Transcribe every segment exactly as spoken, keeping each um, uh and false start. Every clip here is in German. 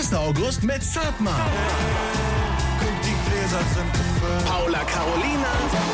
erster August mit Satma. Guck, die Gläser sind gefüllt. Paula Carolina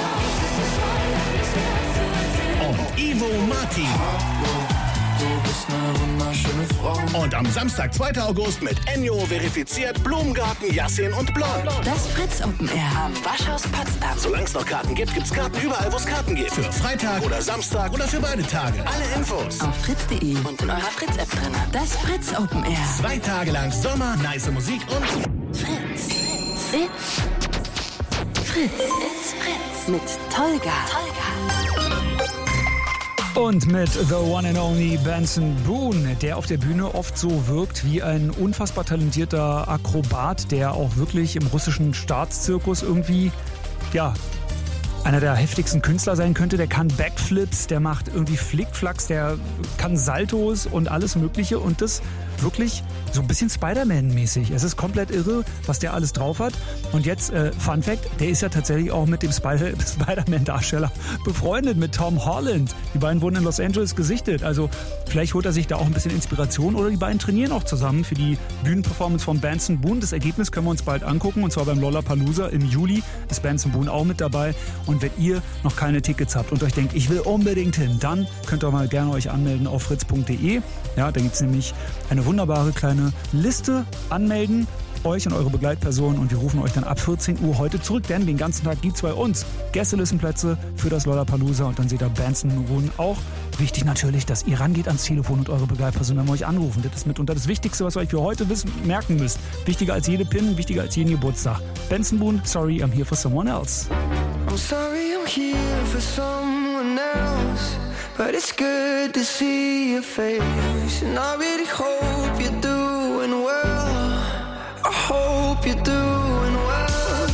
und Ivo Martin. Du bist eine wunderschöne Frau. Und am Samstag, zweiter August mit Ennio verifiziert Blumengarten, Yassin und Blond. Das Fritz Open Air am Waschhaus Potsdam. Solange es noch Karten gibt, gibt's Karten überall, wo es Karten gibt. Für Freitag oder Samstag oder für beide Tage. Alle Infos auf fritz punkt de und in eurer Fritz-App drin. Das Fritz Open Air. Zwei Tage lang Sommer, nice Musik und Fritz. Fritz. Fritz. It's Fritz. Mit Tolga. Tolga. Und mit The One and Only Benson Boone, der auf der Bühne oft so wirkt wie ein unfassbar talentierter Akrobat, der auch wirklich im russischen Staatszirkus irgendwie, ja, einer der heftigsten Künstler sein könnte. Der kann Backflips, der macht irgendwie Flickflacks, der kann Saltos und alles Mögliche und das wirklich so ein bisschen Spider-Man-mäßig. Es ist komplett irre, was der alles drauf hat. Und jetzt, äh, Fun Fact, der ist ja tatsächlich auch mit dem Spider- Spider-Man-Darsteller befreundet, mit Tom Holland. Die beiden wurden in Los Angeles gesichtet. Also vielleicht holt er sich da auch ein bisschen Inspiration oder die beiden trainieren auch zusammen für die Bühnenperformance von Benson Boone. Das Ergebnis können wir uns bald angucken und zwar beim Lollapalooza im Juli ist Benson Boone auch mit dabei. Und wenn ihr noch keine Tickets habt und euch denkt, ich will unbedingt hin, dann könnt ihr mal gerne euch anmelden auf fritz punkt de. Ja, da gibt es nämlich eine wunderbare kleine Liste. Anmelden, euch und eure Begleitpersonen und wir rufen euch dann ab vierzehn Uhr heute zurück, denn den ganzen Tag gibt es bei uns Gästelistenplätze für das Lollapalooza und dann seht ihr Benson Boone auch. Wichtig natürlich, dass ihr rangeht ans Telefon und eure Begleitpersonen wenn wir euch anrufen. Das ist mitunter das Wichtigste, was ihr euch für heute wissen, merken müsst. Wichtiger als jede Pin, wichtiger als jeden Geburtstag. Benson Boone, sorry, I'm here for someone else. I'm sorry I'm here for someone else, but it's good to see your face. And I really hope you're doing well. I hope you're doing well.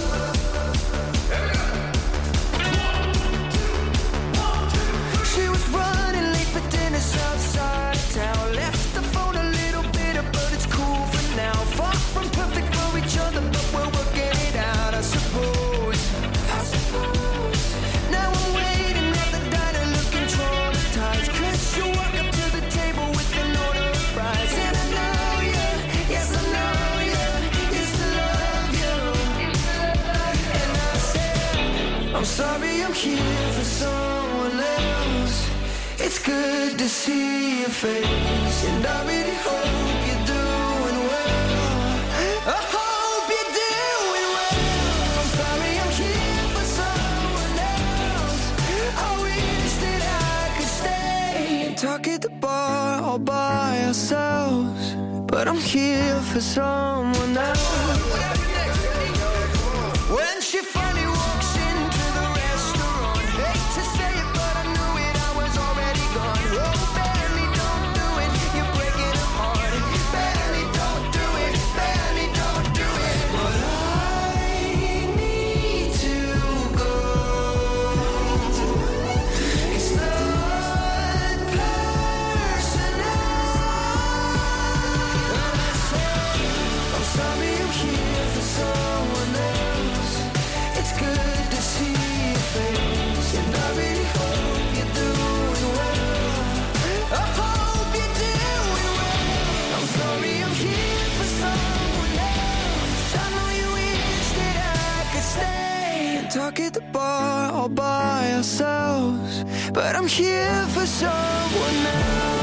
She was running late for dinner outside town. Left the phone a little bitter, but it's cool for now. Far from perfect for each other, but we're working it out, I suppose. I suppose. Now I'm waiting at the diner looking traumatized, 'cause you walk up to the table with an order of fries. And I know you, yes I know you, used to love you. And I said, I'm sorry I'm here for someone else. It's good to see your face, and I really hope you're doing well. I hope you're doing well. I'm sorry I'm here for someone else. I wish that I could stay and talk at the bar all by ourselves, but I'm here for someone else. When she finally walks into the restaurant, hate to say it, but I knew it, I was already gone. Oh, Benny, don't do it, you're breaking her heart. Benny, don't do it, Benny, don't do it. But I need to go. It's not personal. I'm sorry I'm here for someone else. It's good to see your face, and I really hope you're doing well. I hope you're doing well. I'm sorry I'm here for someone else. I know you wish that I could stay and talk at the bar all by ourselves, but I'm here for someone else.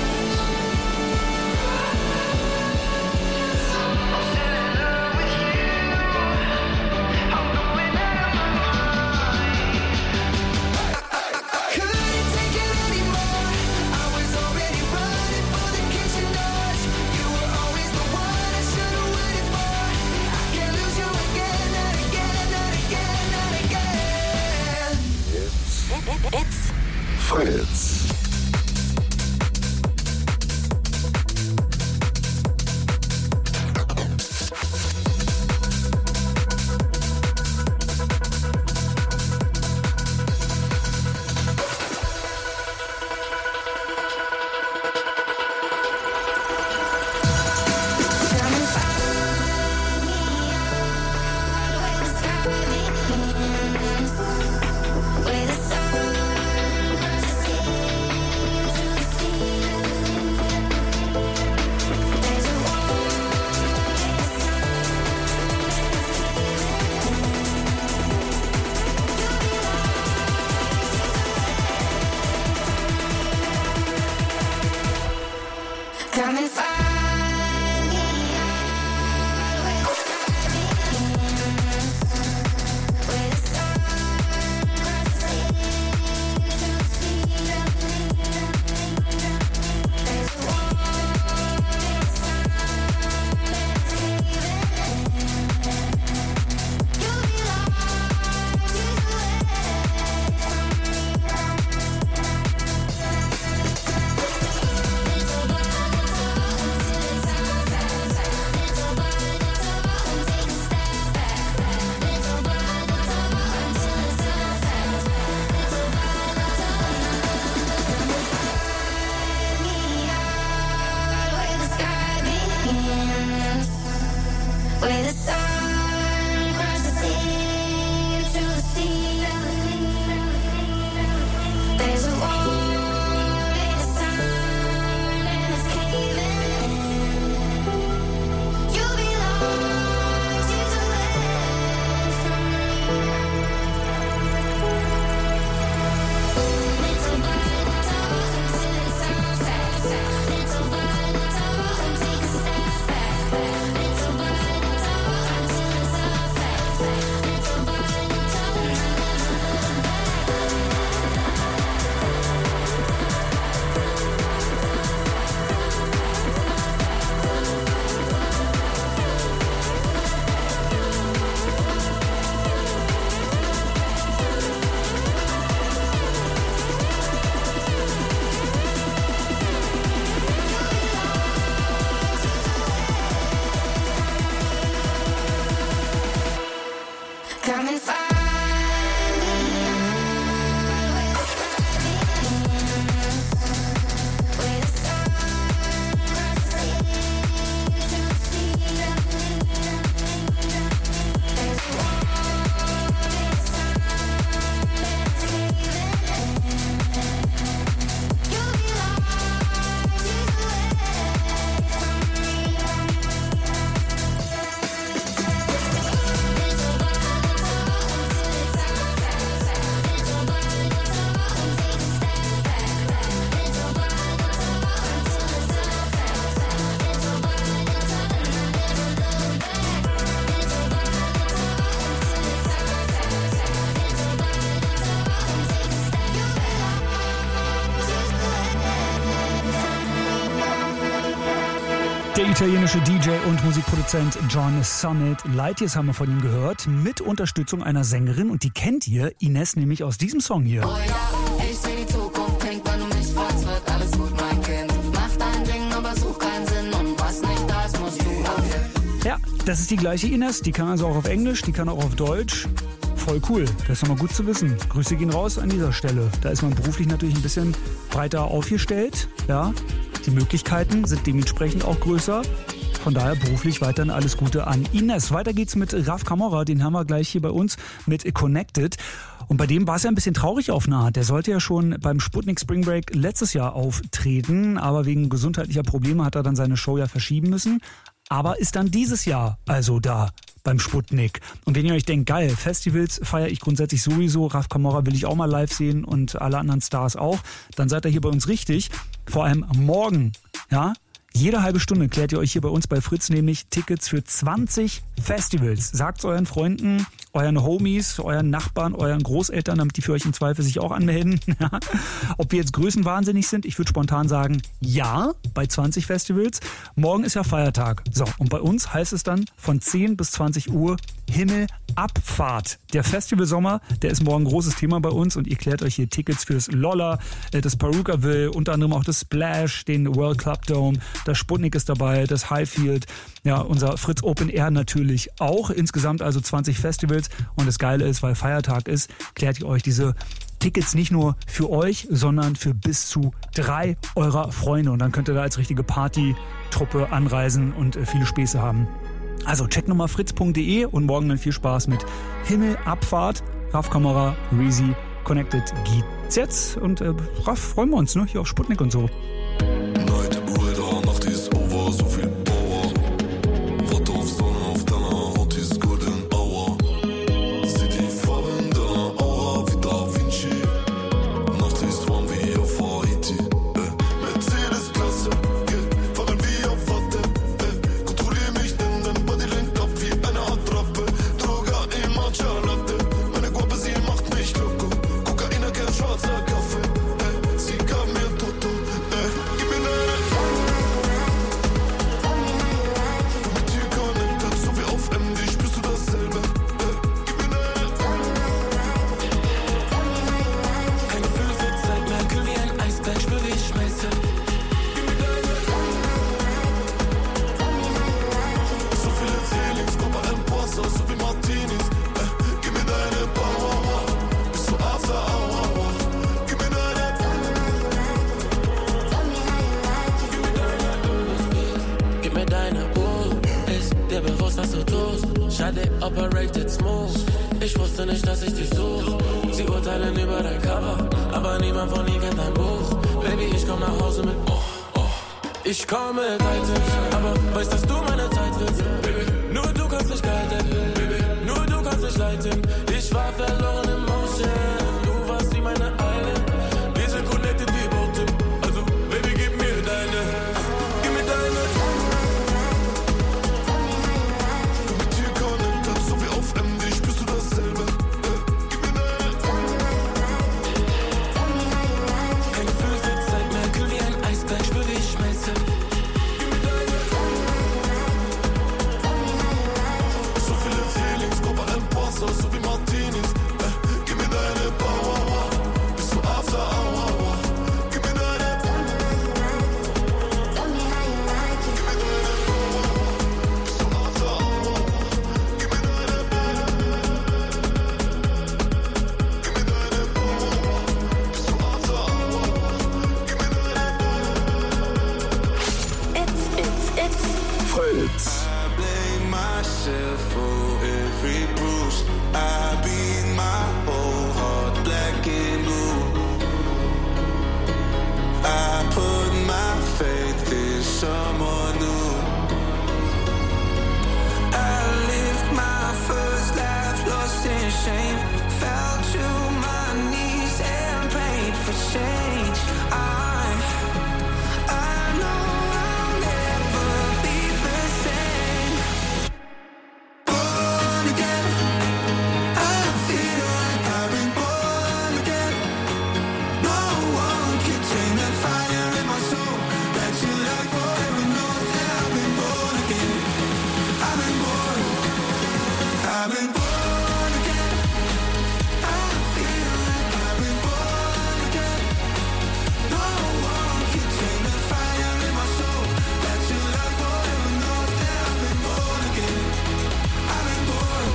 Couldn't take it anymore. I was already running for the kitchen doors. You were always the one I should have waited for. I can't lose you again, not again, not again, not again. It's Fritz. italienische D J und Musikproduzent John Summit. Light Years haben wir von ihm gehört, mit Unterstützung einer Sängerin. Und die kennt ihr, Ines, nämlich aus diesem Song hier. Oh ja, ich seh die Zukunft, denk, wenn du mich fragst, wird alles gut, mein Kind. Mach dein Ding, aber such keinen Sinn. Und was nicht da ist, musst du auf. Ja, das ist die gleiche Ines. Die kann also auch auf Englisch, die kann auch auf Deutsch. Voll cool, das ist nochmal gut zu wissen. Grüße gehen raus an dieser Stelle. Da ist man beruflich natürlich ein bisschen breiter aufgestellt. Ja, die Möglichkeiten sind dementsprechend auch größer. Von daher beruflich weiterhin alles Gute an Ines. Weiter geht's mit Raf Camora, den haben wir gleich hier bei uns mit Connected. Und bei dem war es ja ein bisschen traurig auf eine Art. Der sollte ja schon beim Sputnik Spring Break letztes Jahr auftreten, aber wegen gesundheitlicher Probleme hat er dann seine Show ja verschieben müssen. Aber ist dann dieses Jahr also da beim Sputnik. Und wenn ihr euch denkt, geil, Festivals feiere ich grundsätzlich sowieso, Raf Camora will ich auch mal live sehen und alle anderen Stars auch, dann seid ihr hier bei uns richtig. Vor allem morgen, ja, jede halbe Stunde klärt ihr euch hier bei uns bei Fritz nämlich Tickets für zwanzig Festivals. Sagt's euren Freunden, euren Homies, euren Nachbarn, euren Großeltern, damit die für euch im Zweifel sich auch anmelden. Ob wir jetzt größenwahnsinnig sind, ich würde spontan sagen, ja, bei zwanzig Festivals. Morgen ist ja Feiertag. So, und bei uns heißt es dann von zehn bis zwanzig Uhr Himmelabfahrt. Der Festivalsommer, der ist morgen ein großes Thema bei uns und ihr klärt euch hier Tickets fürs Lolla, das Perukaville, unter anderem auch das Splash, den World Club Dome, das Sputnik ist dabei, das Highfield, ja, unser Fritz Open Air natürlich auch. Insgesamt also zwanzig Festivals und das Geile ist, weil Feiertag ist, klärt ihr euch diese Tickets nicht nur für euch, sondern für bis zu drei eurer Freunde und dann könnt ihr da als richtige Partytruppe anreisen und viele Späße haben. Also check nochmal fritz punkt de und morgen dann viel Spaß mit Himmelabfahrt, Raf Camora, Reezy, Connected geht's jetzt und äh, Raf, freuen wir uns, ne? Hier auf Sputnik und so. Night, Uhr, Nacht ist over, so viel Power. Warte auf Sonne, auf deiner Haut ist Golden Hour. Sieh die Farben deiner Aura wie Da Vinci. Nacht ist warm wie auf Haiti. Äh, Mercedes-Klasse, yeah, fahren wie auf Watte. Äh, kontrollier mich, denn dein Body lenkt ab wie eine Attrappe. Droga in Matcha Latte. Meine Guappe, sie macht mich loco. Kokain, kein schwarzer Kaffee. Äh, sie gab mir Toto. Äh, gib mir deine mit dir connected, so wie auf M D, spürst du dasselbe. Äh, gib mir deine kein Gefühl für Zeit mehr, kühl wie ein Eisberg, spür wie ich schmelze. Gib mir deine so viele Feelings, Copa Imposter, so wie Martinis. Äh, gib mir deine Power, bis zu After Hour. Gib mir deine Gib mir deine Uhr, ist dir bewusst, was du tust? Schade, operated smooth. Ich wusste nicht, dass ich dich such. Sie urteilen über dein Cover, aber niemand von ihnen kennt dein Buch. Baby, ich komm nach Hause mit oh, oh. Ich komme mit Items, aber weißt, dass du meine Zeit willst. Baby, nur du kannst mich guiden. Baby, nur du kannst mich leiten. Ich war verloren im Motion. Du warst wie meine Island. Wir sind connected wie Boote. Also, Baby, gib mir deine. Gib mir deine. Mit dir connected, so wie auf M D, spürst du dasselbe. Äh, gib mir deine. Kein Gefühl für Zeit mehr, kühl wie ein Eisberg, spür wie ich schmelze. Gib mir deine. So viele Feelings, Copa Imposter, so wie Martinis. Äh, gib mir deine Power, bis zu After Hour. Gib mir deine. Gib mir deine Power, bis zu After Hour. Gib mir deine. Gib mir deine Power, bis zu After Hour. Gib mir deine. It's, it's, it's Fritz. I blame myself for every bruise. I beat my whole heart black and blue. I put my faith in someone new. I lived my first life lost in shame. Fell to my knees and prayed for change. I, I know I'll never be the same. Born again, I've been born again. I feel like I've been born again. No one can tame the fire in my soul. That you love forever knows that I've been born again. I've been born.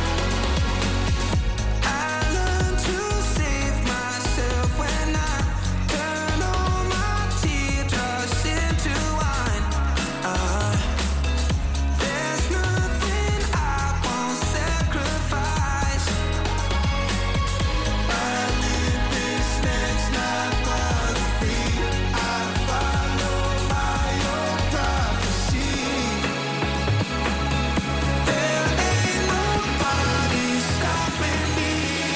I learned to save myself when I turn all my teardrops into wine. Uh, there's nothing I won't sacrifice. I live this next life for free. I follow by your prophecy. There ain't nobody stopping me.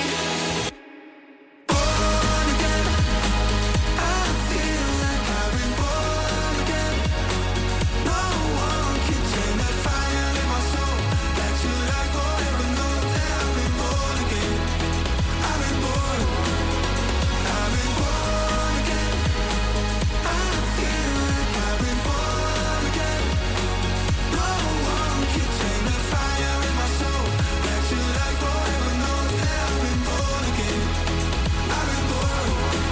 Born again. I feel like I've been born again. No one can tame the fire in my soul. That you like forever knows that I've been born again. I've been born. I've been born again. I feel like I've been born again. No one can tame the fire in my soul. That you like forever knows that I've been born again. I've been born.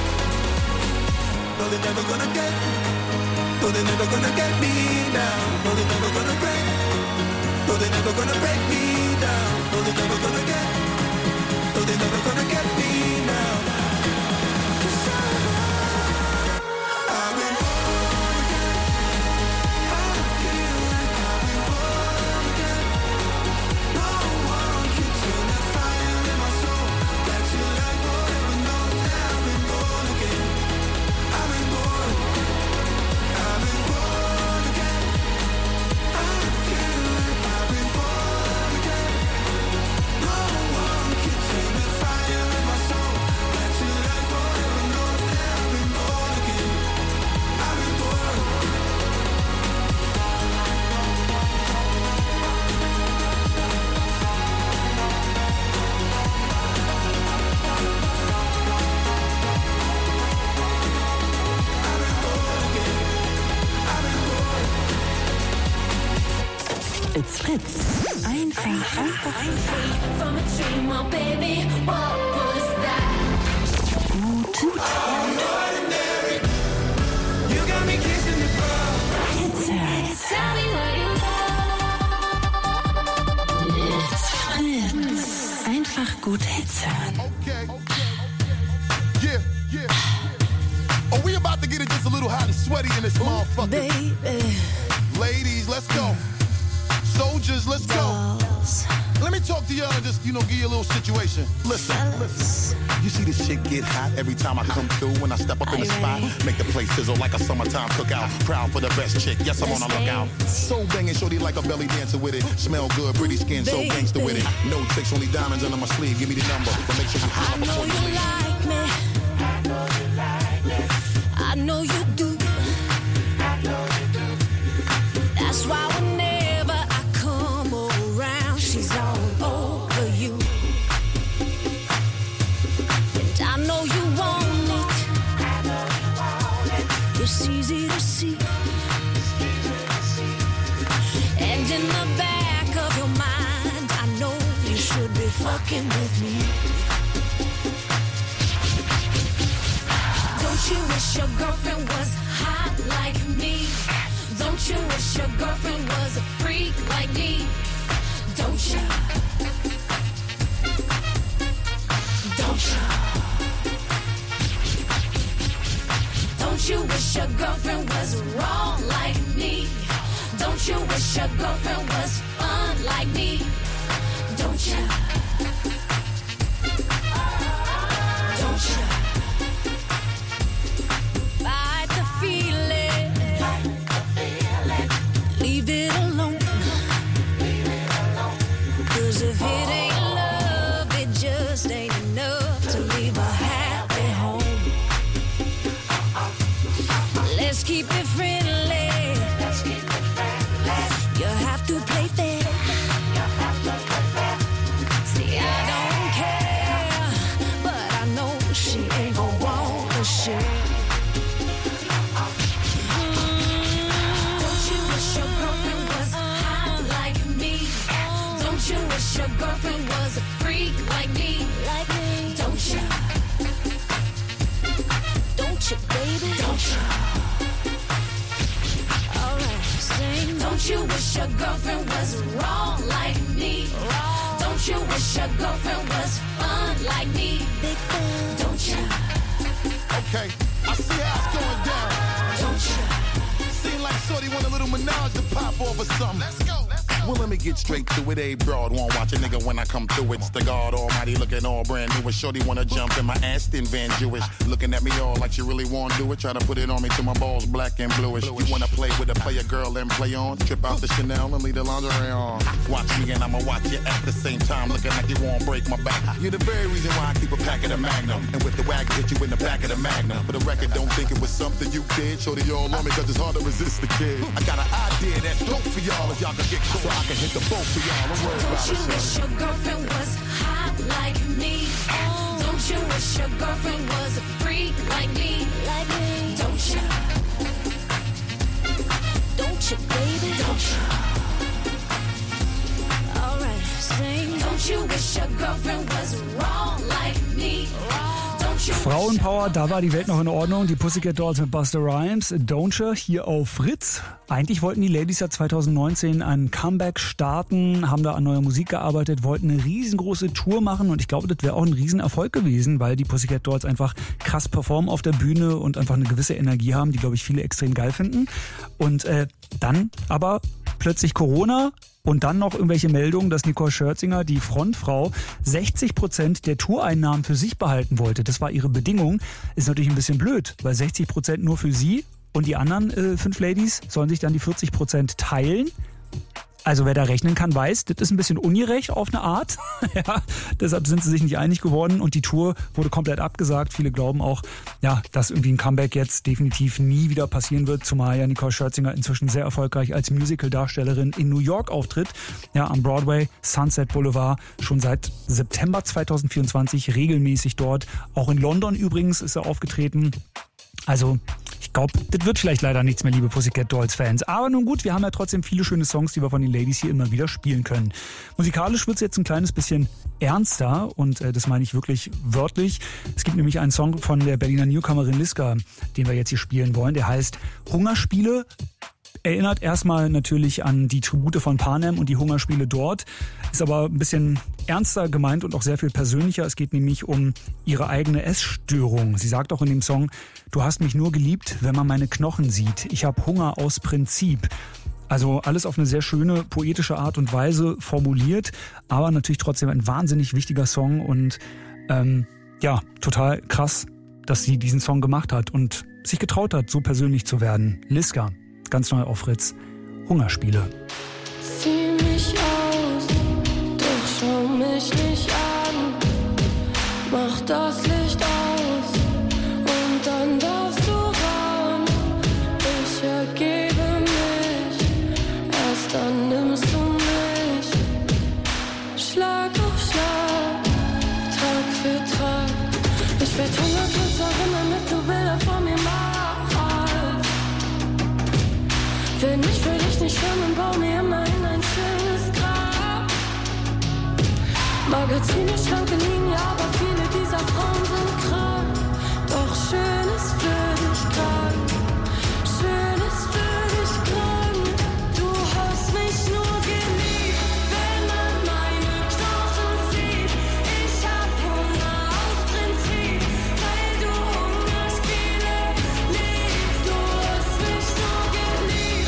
No, they're never gonna get. No, they're never gonna get me down. No, they're never gonna break. No, they're never gonna break me down. No, they're never gonna get. No, they're never gonna get me now. 'Cause I- I've been born again. I feel like I've been born again. No one can turn the fire in my soul. That you like forever knows that I've been born again. I've been born. I've been born again. I feel like I've been born again. No one can turn the fire in my soul. That you like forever knows that I've been born again. I've been born. It's Fritz. Einfach, einfach, einfach. From a dream, oh baby, what was that? Guten You got me kissing the ground. Hits. Tell me what you It's Fritz. Einfach gut Hits hören. Okay. Yeah, yeah. Oh, we about to get it just a little hot and sweaty in this motherfucker. Baby, Ladies, let's go. Soldiers, let's go. Let me talk to y'all and just, you know, give you a little situation. Listen, listen. You see this shit get hot every time I come through. When I step up in the spot, make the place sizzle like a summertime cookout. Proud for the best chick, yes, I'm on a lookout. So banging, shorty like a belly dancer with it. Smell good, pretty skin, so gangster with it. No tricks, only diamonds under my sleeve. Give me the number, but make sure you I holler know before you you leave. like me. I know you do. That's why whenever I come around, she's all over you. And I know you want it. It's easy to see. And in the back of your mind, I know you should be fucking with me. Don't you wish your girlfriend was hot like me? Don't you wish your girlfriend was a freak like me? Don't you? Don't you? Don't you wish your girlfriend was wrong like me? Don't you wish your girlfriend was fun like me? Don't you? Don't you? Fight the feeling. Leave it alone. 'Cause if it ain't love, it just ain't enough to leave a happy home. Let's keep it friendly. You have to play fair. See, I don't care, but I know she ain't gon' want to share. Don't you wish your girlfriend was hot like me? Don't you wish your girlfriend was a freak like me? Like me. Don't you? Don't you, baby? Don't you? Alright, sing. Don't you wish your girlfriend was wrong like me? Wrong. Don't you wish your girlfriend was fun like me? Big fan. Don't you? Okay, I see how it's going down. Don't you? Seem like Shorty want a little menage to pop off or something. Let's go, let's go. Well, let me get straight to it. A broad won't watch a nigga when I come through. It's the God Almighty looking all brand new. And Shorty wanna jump in my Aston Van Jewish. Looking at me all like she really wanna do it. Try to put it on me till my balls black and bluish. You wanna play with a player girl and play on? Trip out the Chanel and leave the lingerie on. Watch me and I'ma watch you at the same time. Looking like you won't break my back. You're the very reason why I keep a pack of the Magnum. And with the wagon hit you in the back of the Magnum. For the record, don't think it was something you did. Shorty all on me cause it's hard to resist the kid. I got an idea that's dope for y'all if y'all can get caught. So I can hit the boat for y'all. Don't worry about it. Don't you wish your girlfriend was hot like me? Oh. Don't you wish your girlfriend was a freak like me? Like me. Don't you? Don't you, baby? Don't you? Alright, sing. Don't you wish your girlfriend was wrong like me? Wrong. Frauenpower, da war die Welt noch in Ordnung. Die Pussycat Dolls mit Busta Rhymes, Don't You, hier auf Fritz. Eigentlich wollten die Ladies ja zwanzig neunzehn ein Comeback starten, haben da an neuer Musik gearbeitet, wollten eine riesengroße Tour machen und ich glaube, das wäre auch ein Riesenerfolg gewesen, weil die Pussycat Dolls einfach krass performen auf der Bühne und einfach eine gewisse Energie haben, die, glaube ich, viele extrem geil finden. Und äh, dann aber plötzlich Corona. Und dann noch irgendwelche Meldungen, dass Nicole Scherzinger, die Frontfrau, sechzig Prozent der Toureinnahmen für sich behalten wollte. Das war ihre Bedingung. Ist natürlich ein bisschen blöd, weil sechzig Prozent nur für sie und die anderen äh, fünf Ladies sollen sich dann die vierzig Prozent teilen. Also wer da rechnen kann, weiß, das ist ein bisschen ungerecht auf eine Art. Ja, deshalb sind sie sich nicht einig geworden und die Tour wurde komplett abgesagt. Viele glauben auch, ja, dass irgendwie ein Comeback jetzt definitiv nie wieder passieren wird, zumal ja Nicole Scherzinger inzwischen sehr erfolgreich als Musical-Darstellerin in New York auftritt. Ja, am Broadway, Sunset Boulevard, schon seit September zwanzig vierundzwanzig regelmäßig dort. Auch in London übrigens ist er aufgetreten. Also, ich glaube, das wird vielleicht leider nichts mehr, liebe Pussycat Dolls Fans. Aber nun gut, wir haben ja trotzdem viele schöne Songs, die wir von den Ladies hier immer wieder spielen können. Musikalisch wird es jetzt ein kleines bisschen ernster und äh, das meine ich wirklich wörtlich. Es gibt nämlich einen Song von der Berliner Newcomerin Liska, den wir jetzt hier spielen wollen. Der heißt Hungerspiele. Erinnert erstmal natürlich an die Tribute von Panem und die Hungerspiele dort, ist aber ein bisschen ernster gemeint und auch sehr viel persönlicher. Es geht nämlich um ihre eigene Essstörung. Sie sagt auch in dem Song, du hast mich nur geliebt, wenn man meine Knochen sieht. Ich habe Hunger aus Prinzip. Also alles auf eine sehr schöne, poetische Art und Weise formuliert, aber natürlich trotzdem ein wahnsinnig wichtiger Song und ähm, ja, total krass, dass sie diesen Song gemacht hat und sich getraut hat, so persönlich zu werden. Liska. Ganz neu auf Fritz. Hungerspiele. Zieh mich aus, doch schau mich nicht an. Mach das Licht aus und dann darfst du ran. Ich ergebe mich, erst dann nimmst du mich. Schlag auf Schlag, Tag für Tag. Ich werd Hungerkünstlerin, damit du Bilder von mir machst. Wenn ich will dich nicht schwimmen, bau mir immerhin ein schönes Grab. Magazine, schlanke Linie, aber viele dieser Frauen sind krank. Doch Schönes für dich krank, Schönes für dich krank. Du hast mich nur geliebt, wenn man meine Knochen sieht. Ich hab Hunger aus Prinzip, weil du Hungerspiele liebst. Du hast mich nur geliebt.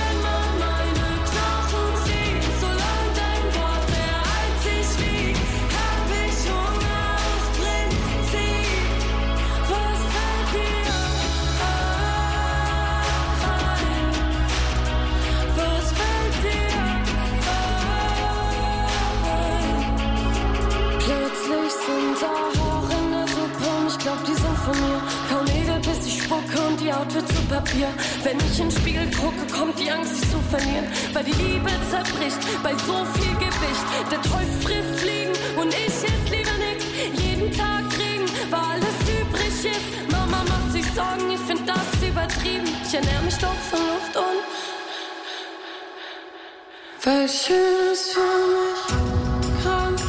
Haut wird zu Papier. Wenn ich in den Spiegel gucke, kommt die Angst, dich zu verlieren. Weil die Liebe zerbricht bei so viel Gewicht. Der Teufel frisst Fliegen und ich ess lieber nix. Jeden Tag kriegen, weil alles übrig ist. Mama macht sich Sorgen, ich find das übertrieben. Ich ernähr mich doch von Luft und weil schön ist für mich krank.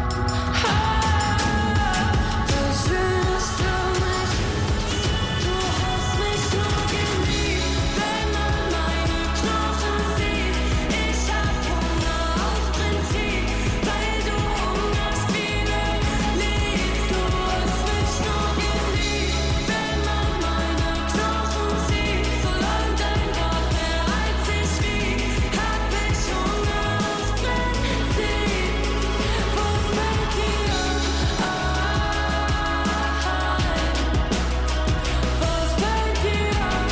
Weil schön ist für mich, du hast mich nur geliebt, wenn man meine Knochen sieht. Ich hab Hunger auf Prinzip, weil du Hungerspiele liebst. Du hast mich nur geliebt, wenn man meine Knochen sieht. Solange dein Wort mehr als ich wieg, hab ich Hunger auf Prinzip. Was fällt dir ein? Was fällt dir ein?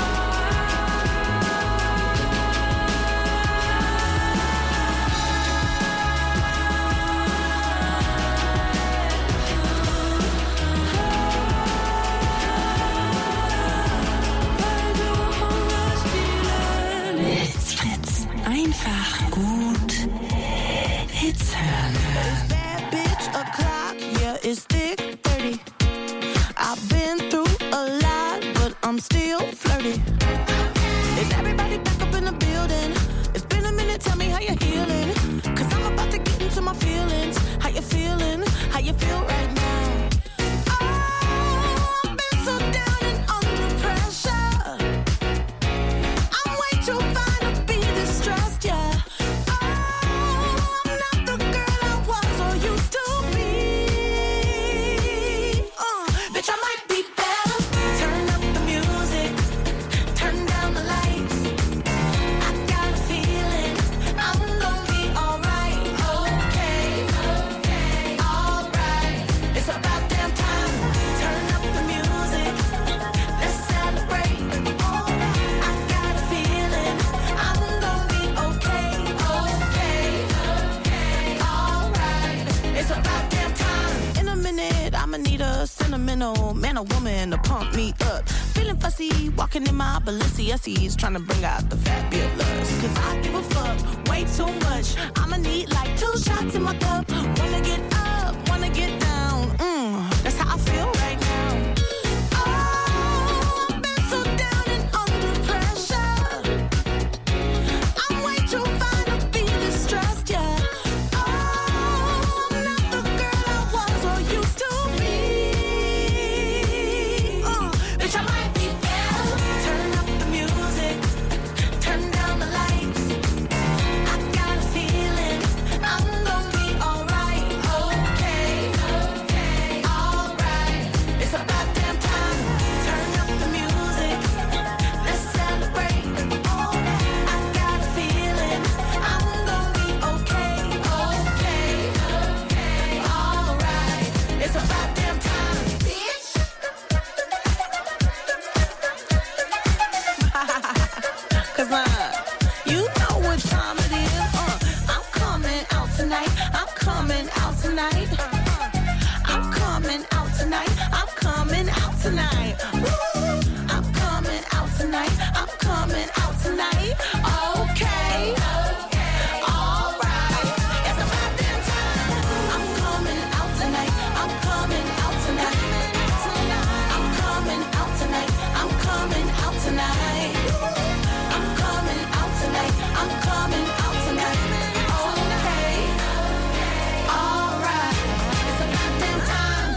Weil du Hungerspiele liebst. Hits Fritz. Einfach gut Hits hören. Bad bitch o'clock, yeah, it's thick thirty. I've been through a lot, but I'm still flirty. Is everybody back up in the building? It's been a minute, tell me how you're healing. Cause I'm about to get into my feelings. How you feeling? How you feel right now? Oh, I've been so down and under pressure. I'm way too fine to be distressed, yeah. Oh, I'm not the girl I was or used to be. Uh, bitch, I might be better. Turn up the music, turn down the lights. I got a feeling I'm gonna be alright. Okay, okay, alright. It's about damn time. Turn up the music, let's celebrate. I got a feeling I'm gonna be okay, okay, okay, alright. It's about damn time. In a minute, I'ma need a sentimental man or woman to pump me up. Feeling fussy, walking in my Balenciennes, trying to bring out the fabulous. Cause I give a fuck way too much. I'ma need like two shots in my cup. Wanna get up, wanna get down. Mm, that's how I feel right now. Oh, I've been so down and under pressure. I'm way too fine to be distressed, yeah. Oh, I'm not the girl I was or used to be. Uh, bitch, I might be better. Turn up the music, turn down the lights. I got a feeling I'm gonna be alright. Okay, okay, alright. It's about damn time. Turn up the music, let's celebrate. I got a feeling I'm gonna be okay, okay, okay, alright. It's about damn time, bitch. Cause uh, you know what time it is. Uh, I'm coming out tonight. I'm coming out tonight. I'm coming out tonight. I'm coming out tonight. Woo! I'm coming out tonight. I'm coming out tonight. Okay. Alright. It's about damn time. I'm coming out tonight. I'm coming out tonight. I'm coming out tonight. I'm coming out tonight. I'm coming out tonight. I'm coming out tonight. Okay. Alright. It's about damn time.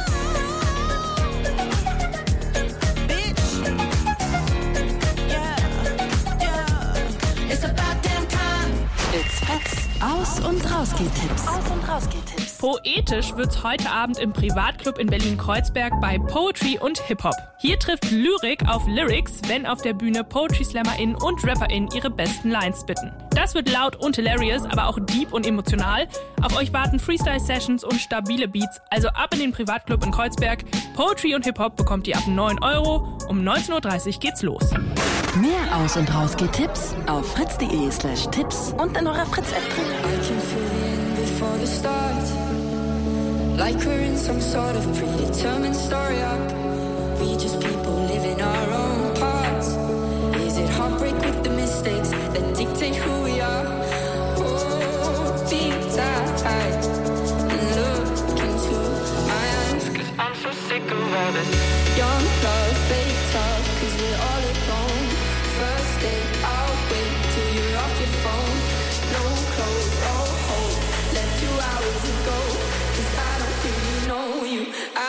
Bitch. Yeah. Yeah. It's about damn time. Hits Fritz. Aus und raus geht Tipps. Aus und raus geht Tipps. Poetisch wird's heute Abend im Privatclub in Berlin-Kreuzberg bei Poetry und Hip-Hop. Hier trifft Lyrik auf Lyrics, wenn auf der Bühne Poetry-SlammerInnen und RapperInnen ihre besten Lines spitten. Das wird laut und hilarious, aber auch deep und emotional. Auf euch warten Freestyle-Sessions und stabile Beats, also ab in den Privatclub in Kreuzberg. Poetry und Hip-Hop bekommt ihr ab neun Euro. Um neunzehn Uhr dreißig geht's los. Mehr Aus und raus geht Tipps auf fritz.de slash Tipps und in eurer Fritz-App drin. I can feel the end before the start. Like we're in some sort of predetermined story arc. We just people living our own parts. Is it heartbreak with the mistakes that dictate who we are? Hold me tight and look into my eyes. Cause I'm so sick of all this young love, fake tough. Cause we're all alone. First day, I'll wait till you're off your phone. No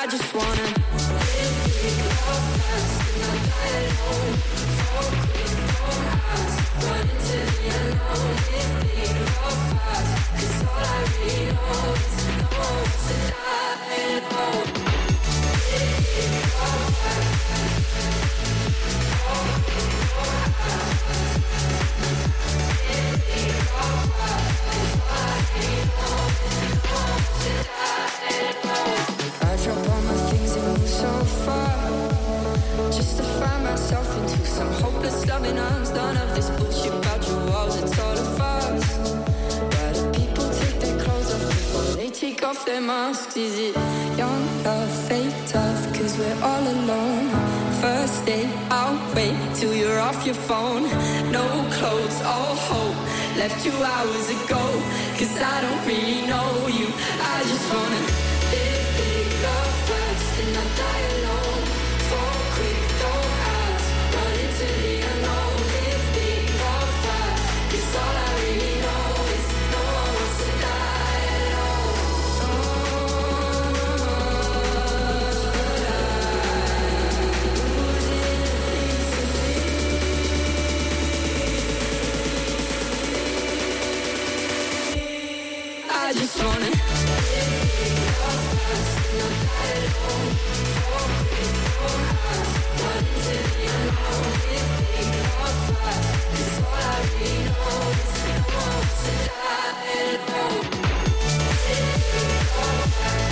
just wanna live big, love fast, and not die alone. Fall quick, don't ask, run into the unknown. Live big, love fast, 'cause all I really know is no one wants to die alone. Live big, love fast. I drop all my things and move so far, just to find myself into some hopeless loving arms. None of this bullshit about your walls, it's all a farce. Why do people take their clothes off before they take off their masks? Is it young love, fake tough, 'cause we're all alone. First day, I'll wait till you're off your phone. No clothes, all hope, left two hours ago. 'Cause I don't really know you, I just wanna live big, love fast, and not die alone. Fall quick, don't ask, run into the unknown. Live big, love fast, 'cause all I really know is no one wants to die alone. I just wanna live big, love fast, and not die alone. Fall quick, don't ask, run into the unknown. Live big, love fast, 'cause all I really know is no one wants to die alone. Live big, love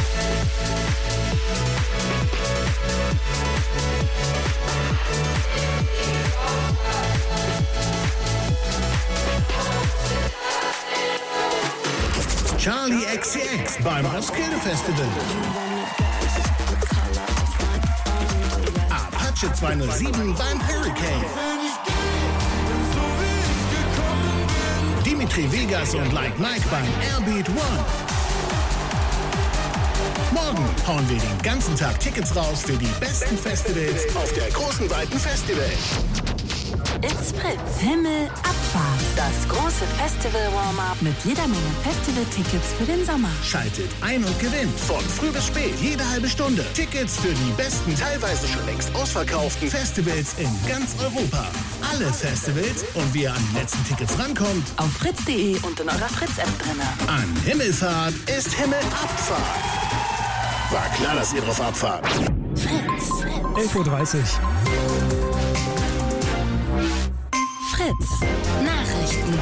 Charlie X C X beim Roskilde Festival. Apache zweihundertsieben beim Hurricane. Dimitri Vegas und Like Mike beim Airbeat One. Morgen hauen wir den ganzen Tag Tickets raus für die besten Festivals auf der großen, weiten Festival. It's Fritz. Himmel, Abfahrt. Das große Festival-Warm-Up mit jeder Menge Festival-Tickets für den Sommer. Schaltet ein und gewinnt von früh bis spät, jede halbe Stunde. Tickets für die besten, teilweise schon längst ausverkauften Festivals in ganz Europa. Alle Festivals und wie ihr an die letzten Tickets rankommt. Auf fritz punkt de und in eurer Fritz-App drin. An Himmelfahrt ist Himmelabfahrt. War klar, dass ihr drauf abfahrt. Fritz. elf Uhr dreißig. Fritz. Nachrichten.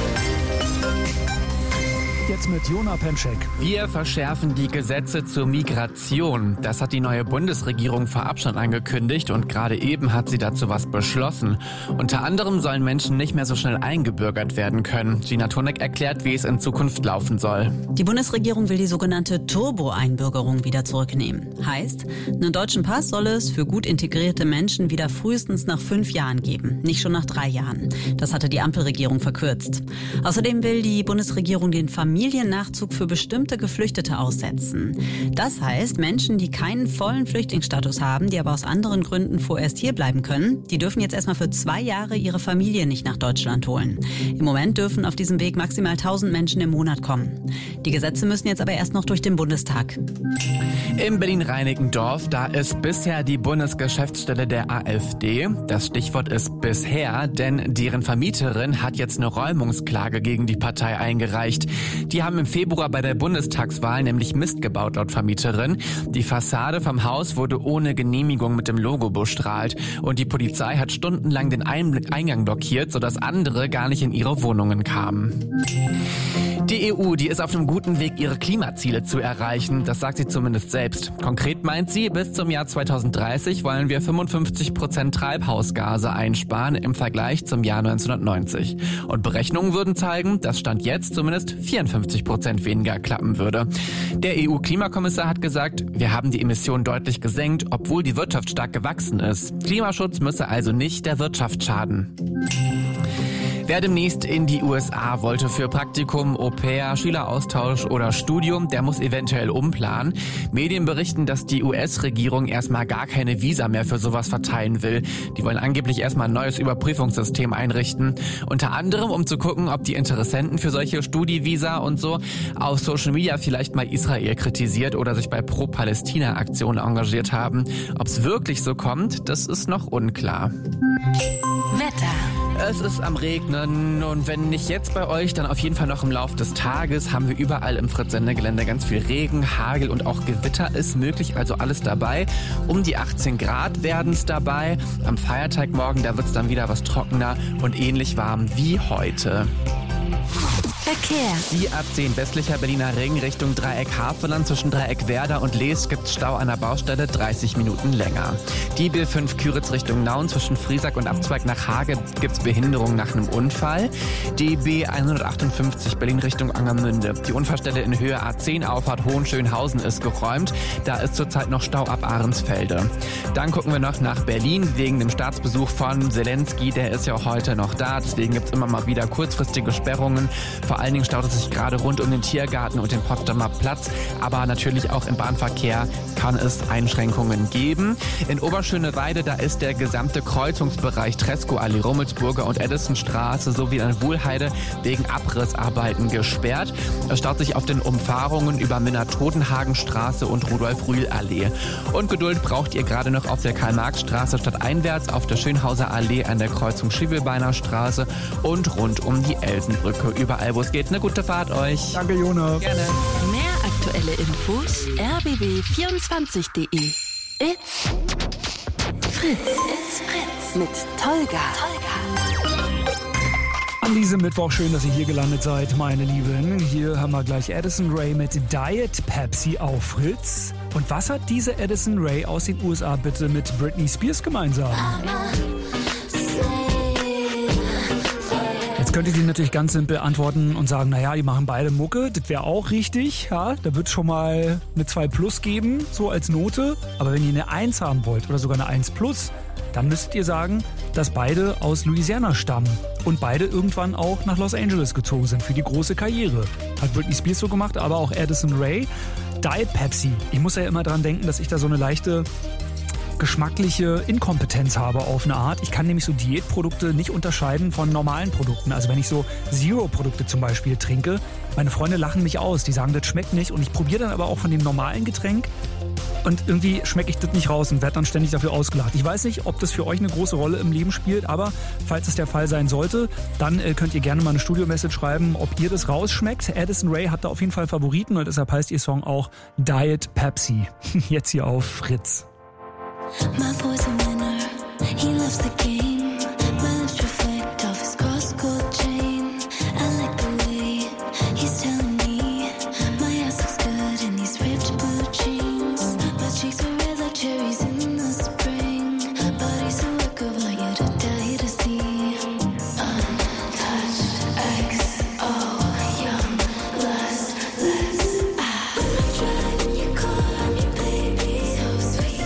Jetzt mit Jona Penschek. Wir verschärfen die Gesetze zur Migration. Das hat die neue Bundesregierung vorab schon angekündigt und gerade eben hat sie dazu was beschlossen. Unter anderem sollen Menschen nicht mehr so schnell eingebürgert werden können. Gina Tonek erklärt, wie es in Zukunft laufen soll. Die Bundesregierung will die sogenannte Turbo-Einbürgerung wieder zurücknehmen. Heißt, einen deutschen Pass soll es für gut integrierte Menschen wieder frühestens nach fünf Jahren geben, nicht schon nach drei Jahren. Das hatte die Ampelregierung verkürzt. Außerdem will die Bundesregierung den Familiennachzug für bestimmte Geflüchtete aussetzen. Das heißt, Menschen, die keinen vollen Flüchtlingsstatus haben, die aber aus anderen Gründen vorerst hier bleiben können, die dürfen jetzt erstmal für zwei Jahre ihre Familie nicht nach Deutschland holen. Im Moment dürfen auf diesem Weg maximal tausend Menschen im Monat kommen. Die Gesetze müssen jetzt aber erst noch durch den Bundestag. In Berlin-Reinickendorf, da ist bisher die Bundesgeschäftsstelle der AfD. Das Stichwort ist bisher, denn deren Vermieterin hat jetzt eine Räumungsklage gegen die Partei eingereicht. Die haben im Februar bei der Bundestagswahl nämlich Mist gebaut, laut Vermieterin. Die Fassade vom Haus wurde ohne Genehmigung mit dem Logo bestrahlt und die Polizei hat stundenlang den Eingang blockiert, sodass andere gar nicht in ihre Wohnungen kamen. Die E U, die ist auf einem guten Weg, ihre Klimaziele zu erreichen. Das sagt sie zumindest selbst. Konkret meint sie, bis zum Jahr zweitausenddreißig wollen wir fünfundfünfzig Prozent Treibhausgase einsparen im Vergleich zum Jahr neunzehnhundertneunzig. Und Berechnungen würden zeigen, dass Stand jetzt zumindest vierundfünfzig Prozent weniger klappen würde. Der E U-Klimakommissar hat gesagt, wir haben die Emissionen deutlich gesenkt, obwohl die Wirtschaft stark gewachsen ist. Klimaschutz müsse also nicht der Wirtschaft schaden. Wer demnächst in die U S A wollte für Praktikum, Au-pair, Schüleraustausch oder Studium, der muss eventuell umplanen. Medien berichten, dass die U S-Regierung erstmal gar keine Visa mehr für sowas verteilen will. Die wollen angeblich erstmal ein neues Überprüfungssystem einrichten. Unter anderem, um zu gucken, ob die Interessenten für solche Studi-Visa und so auf Social Media vielleicht mal Israel kritisiert oder sich bei Pro-Palästina-Aktionen engagiert haben. Ob es wirklich so kommt, das ist noch unklar. Wetter. Es ist am Regnen und wenn nicht jetzt bei euch, dann auf jeden Fall noch im Laufe des Tages haben wir überall im Fritz-Sendegelände ganz viel Regen, Hagel und auch Gewitter ist möglich, also alles dabei. Um die achtzehn Grad werden es dabei. Am Feiertagmorgen, da wird es dann wieder was trockener und ähnlich warm wie heute. Verkehr. Die A zehn westlicher Berliner Ring Richtung Dreieck Havelland zwischen Dreieck Werder und Leest gibt's Stau an der Baustelle dreißig Minuten länger. Die B fünf Küritz Richtung Nauen zwischen Friesack und Abzweig nach Hage gibt's Behinderung nach einem Unfall. Die B hundertachtundfünfzig Berlin Richtung Angermünde. Die Unfallstelle in Höhe A zehn Auffahrt Hohenschönhausen ist geräumt. Da ist zurzeit noch Stau ab Ahrensfelde. Dann gucken wir noch nach Berlin wegen dem Staatsbesuch von Zelensky. Der ist ja auch heute noch da. Deswegen gibt's immer mal wieder kurzfristige Sperrungen. Vor allen Dingen staut es sich gerade rund um den Tiergarten und den Potsdamer Platz, aber natürlich auch im Bahnverkehr kann es Einschränkungen geben. In Oberschöneweide, da ist der gesamte Kreuzungsbereich Tresco-Allee, Rummelsburger und Edisonstraße sowie an Wuhlheide wegen Abrissarbeiten gesperrt. Es staut sich auf den Umfahrungen über Minna-Totenhagenstraße und Rudolf-Rühl-Allee. Und Geduld braucht ihr gerade noch auf der Karl-Marx-Straße stadteinwärts, auf der Schönhauser Allee an der Kreuzung Schivelbeiner Straße und rund um die Elsenbrücke. Überall, wo es geht, eine gute Fahrt euch. Danke, Jona. Gerne. Mehr aktuelle Infos r b b vierundzwanzig punkt de. It's Fritz. It's Fritz. Mit Tolga. Tolga. An diesem Mittwoch schön, dass ihr hier gelandet seid, meine Lieben. Hier haben wir gleich Addison Rae mit Diet Pepsi auf Fritz. Und was hat diese Addison Rae aus den U S A bitte mit Britney Spears gemeinsam? Jetzt könntet ihr natürlich ganz simpel antworten und sagen, naja, die machen beide Mucke, das wäre auch richtig, ja, da wird es schon mal eine zwei plus geben, so als Note. Aber wenn ihr eine eins haben wollt oder sogar eine eins plus, dann müsst ihr sagen, dass beide aus Louisiana stammen und beide irgendwann auch nach Los Angeles gezogen sind für die große Karriere. Hat Britney Spears so gemacht, aber auch Addison Rae. Diet Pepsi. Ich muss ja immer dran denken, dass ich da so eine leichte geschmackliche Inkompetenz habe auf eine Art. Ich kann nämlich so Diätprodukte nicht unterscheiden von normalen Produkten. Also wenn ich so Zero-Produkte zum Beispiel trinke, meine Freunde lachen mich aus. Die sagen, das schmeckt nicht. Und ich probiere dann aber auch von dem normalen Getränk und irgendwie schmecke ich das nicht raus und werde dann ständig dafür ausgelacht. Ich weiß nicht, ob das für euch eine große Rolle im Leben spielt, aber falls es der Fall sein sollte, dann äh, könnt ihr gerne mal eine Studio-Message schreiben, ob ihr das rausschmeckt. Addison Rae hat da auf jeden Fall Favoriten und deshalb heißt ihr Song auch Diet Pepsi. Jetzt hier auf Fritz. My boy's a winner, he loves the game. My lips reflect off his cross-gold chain. I like the way he's telling me my ass looks good in these ripped blue jeans. My cheeks are red like cherries in the spring. Body's a work of art, you're to die to see. Untouched, X O, young, lust, let's ah. I'm driving your car, I'm your baby, so sweet.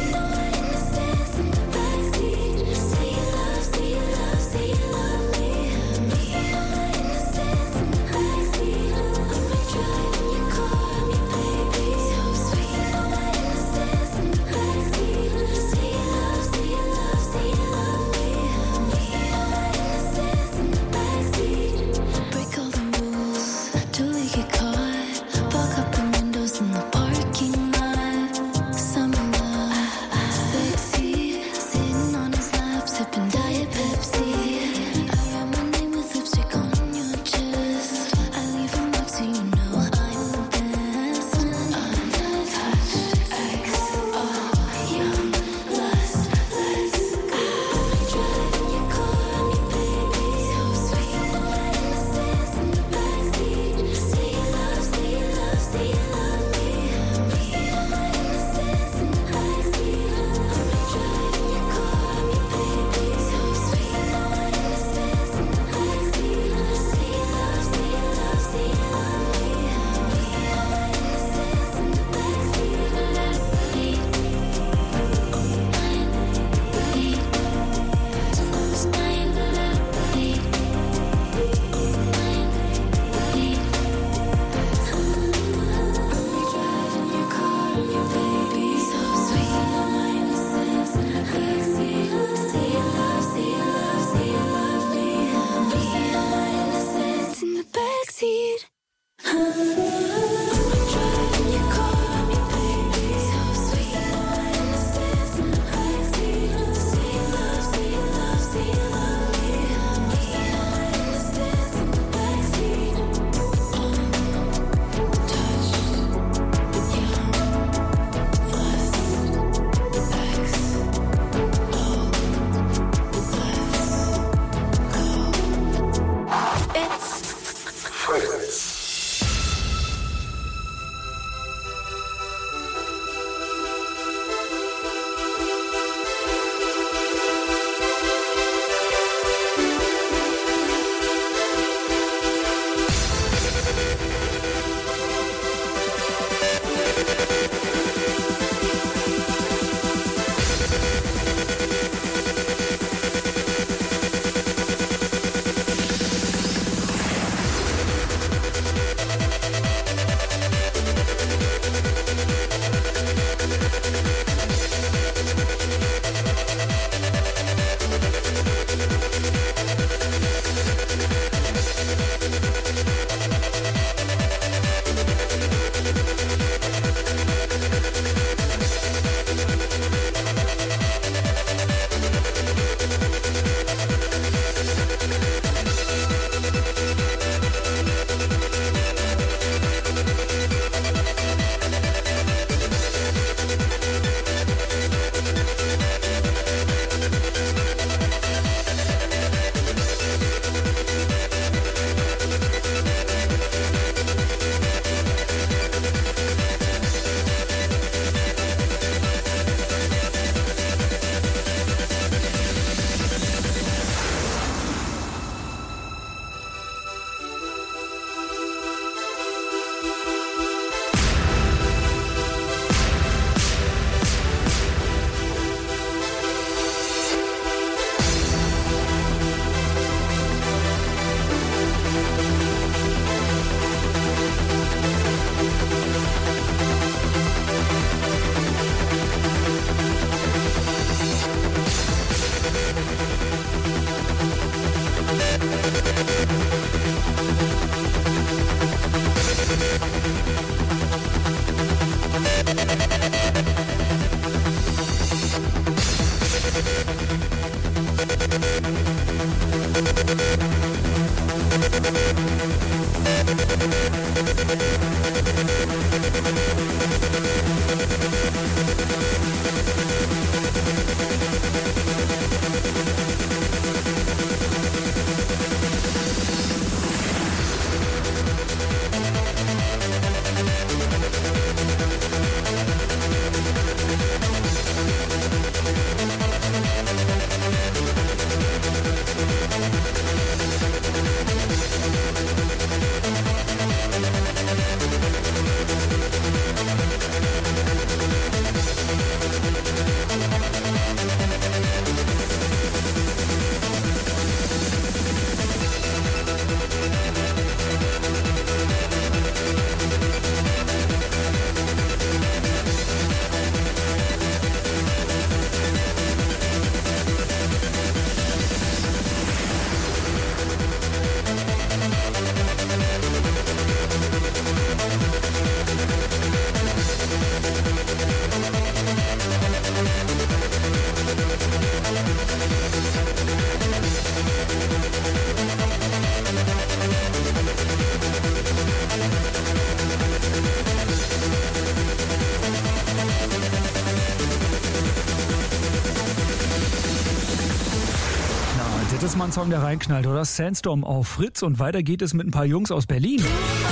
Das ist mal ein Song, der reinknallt, oder? Sandstorm auf Fritz. Und weiter geht es mit ein paar Jungs aus Berlin.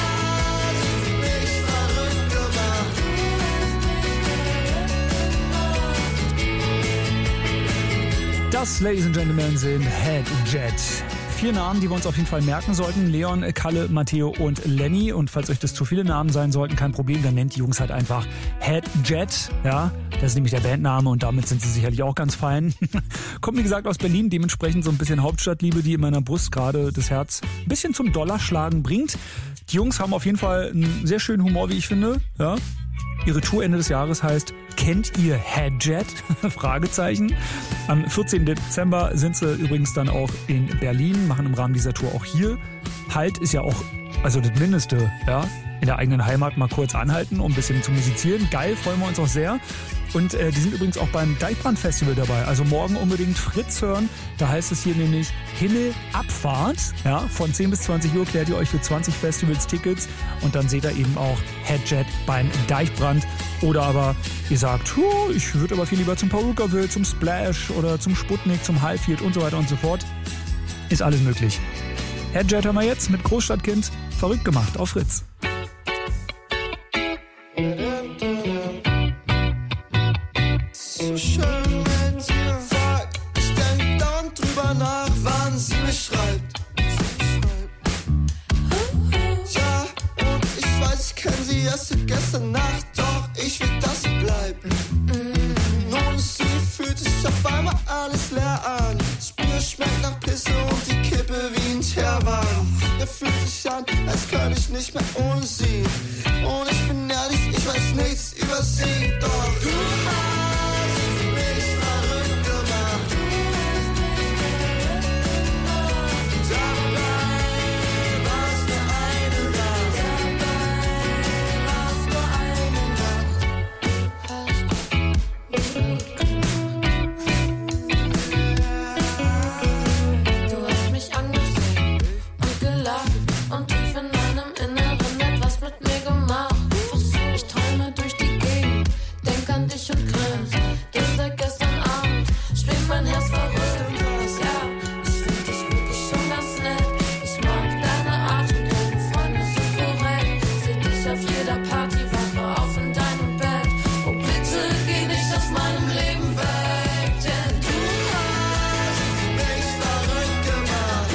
Das, Ladies and Gentlemen, sind Headjet. Vier Namen, die wir uns auf jeden Fall merken sollten. Leon, Kalle, Matteo und Lenny. Und falls euch das zu viele Namen sein sollten, kein Problem, dann nennt die Jungs halt einfach Headjet. Ja, das ist nämlich der Bandname und damit sind sie sicherlich auch ganz fein. Kommt wie gesagt aus Berlin, dementsprechend so ein bisschen Hauptstadtliebe, die in meiner Brust gerade das Herz ein bisschen zum Dollarschlagen bringt. Die Jungs haben auf jeden Fall einen sehr schönen Humor, wie ich finde. Ja. Ihre Tour Ende des Jahres heißt Kennt ihr Headjet? Fragezeichen. Am vierzehnten Dezember sind sie übrigens dann auch in Berlin, machen im Rahmen dieser Tour auch hier. Halt ist ja auch also das Mindeste, ja. In der eigenen Heimat mal kurz anhalten, um ein bisschen zu musizieren. Geil, freuen wir uns auch sehr. Und äh, die sind übrigens auch beim Deichbrand-Festival dabei. Also morgen unbedingt Fritz hören. Da heißt es hier nämlich Himmelabfahrt. Ja, von zehn bis zwanzig Uhr klärt ihr euch für zwanzig Festivals Tickets. Und dann seht ihr eben auch Headjet beim Deichbrand. Oder aber ihr sagt, ich würde aber viel lieber zum Perukaville, zum Splash oder zum Sputnik, zum Highfield und so weiter und so fort. Ist alles möglich. Headjet haben wir jetzt mit Großstadtkind. Verrückt gemacht auf Fritz. So schön mit dir, fuck. Ich denk dauernd drüber nach, wann sie mich schreibt. Ja, und ich weiß, ich kenn sie erst seit gestern Nacht, doch ich will, dass sie bleibt. Nun sie fühlt sich auf einmal alles leer an. Das Bier schmeckt nach Pisse und die Kippe wie ein Teerwand. Er fühlt sich an, als könnte ich nicht mehr ohne sie. Und ich bin ehrlich, ich weiß nichts über sie, doch du hast mich verrückt gemacht. Dabei war's nur eine Nacht. Dabei war's nur eine Nacht. Du hast mich angesehen und gelacht und tief in meinem Inneren etwas mit mir gemacht. Doch so, ich träume durch die Gegend, denk an dich und grinst. Denn seit gestern Abend schwebt mein Herz verrückt. Ja, ich find dich wirklich schon ganz nett. Ich mag deine Art und deine Freunde so korrekt. Seh dich auf jeder Party, wache auf in deinem Bett. Oh bitte geh nicht aus meinem Leben weg, denn du hast mich verrückt gemacht.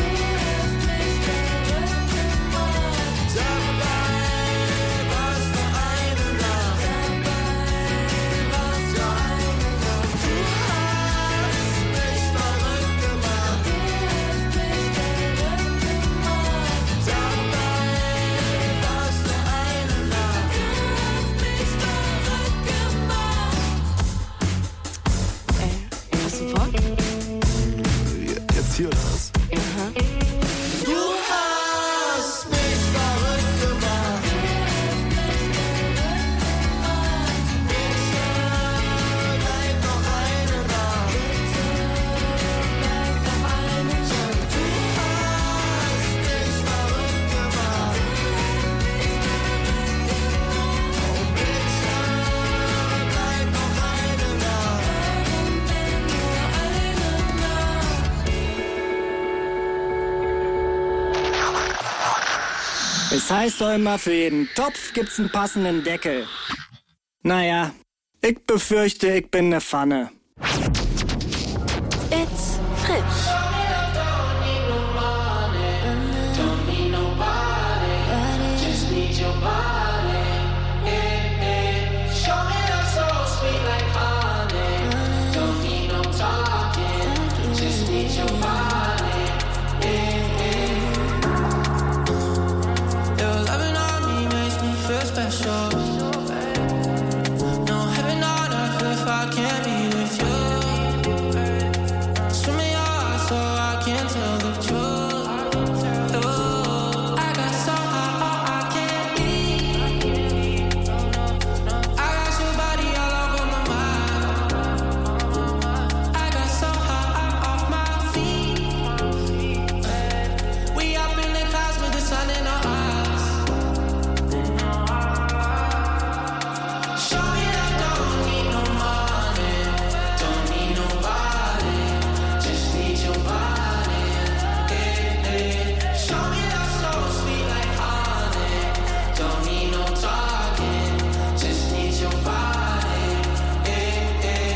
Dabei war's nur eine Nacht. Dabei war's nur eine Nacht. Du hast mich verrückt gemacht. Dabei war's nur eine Nacht. Ey, hast du Bock? Jetzt hier oder was? Du hast mich verrückt gemacht. Ich sag einfach eine Nacht. Du hast mich verrückt gemacht. Oh, bitte bleib noch eine Nacht. Es heißt doch immer, für jeden Topf gibt's einen passenden Deckel. Naja, ich befürchte, ich bin ne Pfanne. It's Fritz. Your loving on me makes me feel special. No heaven on earth if I can't be with you. Swim in your eyes so I can tell the truth. Oh, I got so high I can't leave. I got your body all over my mind. I got so high off my feet. We up in the clouds with the sun in our eyes. Show me I don't need no money, don't need nobody, just need your body. Eh, eh. Show me that so sweet like honey, don't need no talking, just need your body. Eh, eh.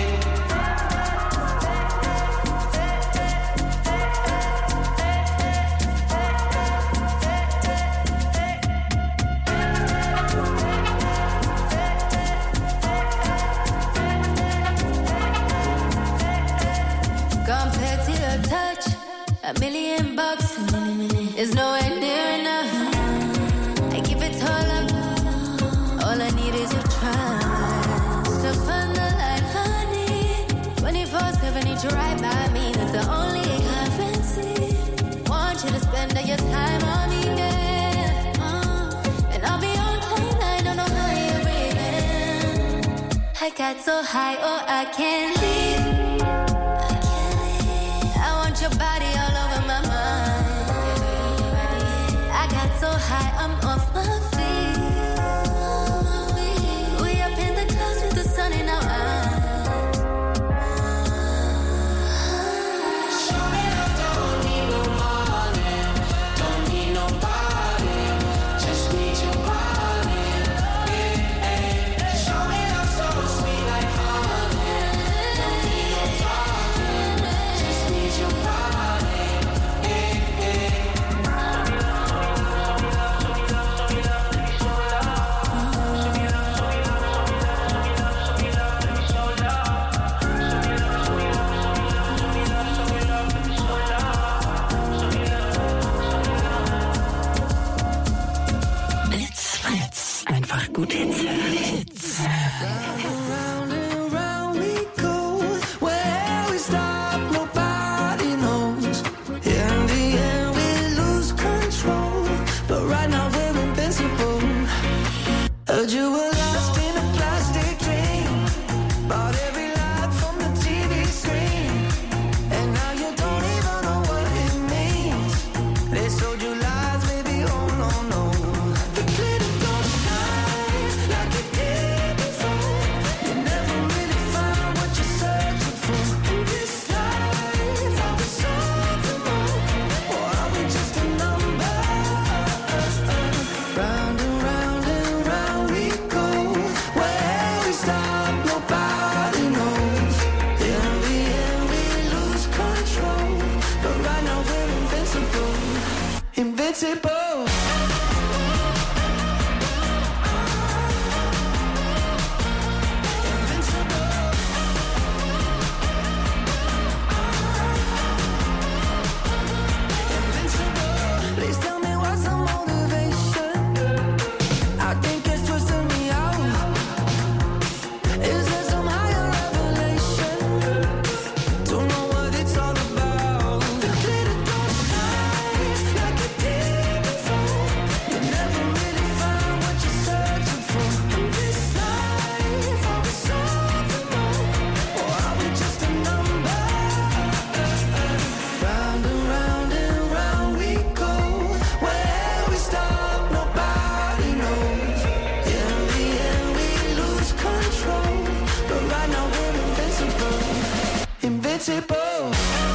Compared to your touch, a million bucks is nowhere near enough. I give it all up. All I need is your trust to find the life I need. twenty-four seven, need you right by me. That's the only fancy. Want you to spend all your time on me, yeah. I got so high, oh, I can't leave. I want your body all over my mind. I got so high, I'm off my feet. We up in the clouds with the sun in our eyes. Show me I don't need no money, don't need nobody, just need your body. Yeah, yeah. Show me I'm so sweet like honey, don't need no talking, just need your body. Yeah, yeah. It's Fritz. Einfach gut Hits hören. Hits. Round and round we go, where we stop, nobody knows. In the end we lose control, but right now we're invincible. Heard you were lost in a plastic dream, bought every lie from the T V screen, and now you don't even know what it means. They sold you lies, baby, oh no, no. The glitter don't shine like it did before. You never really find what you're searching for. In this life, are we something more? Or are we just a number? Round and round and round we go. Where we stop, nobody knows. In the end, we lose control. But right now we're invincible. Invincible. Please tell me what's the motivation. I think it's twisting me out. Is there some higher revelation? Don't know what it's all about. The glitter don't shine like it did before. You never really find what you're searching for. In this life, are we something more? Or are we just a number? Round and round and round we go. Where we stop, nobody knows. In the end, we lose control. But right now we're invincible. Invincible.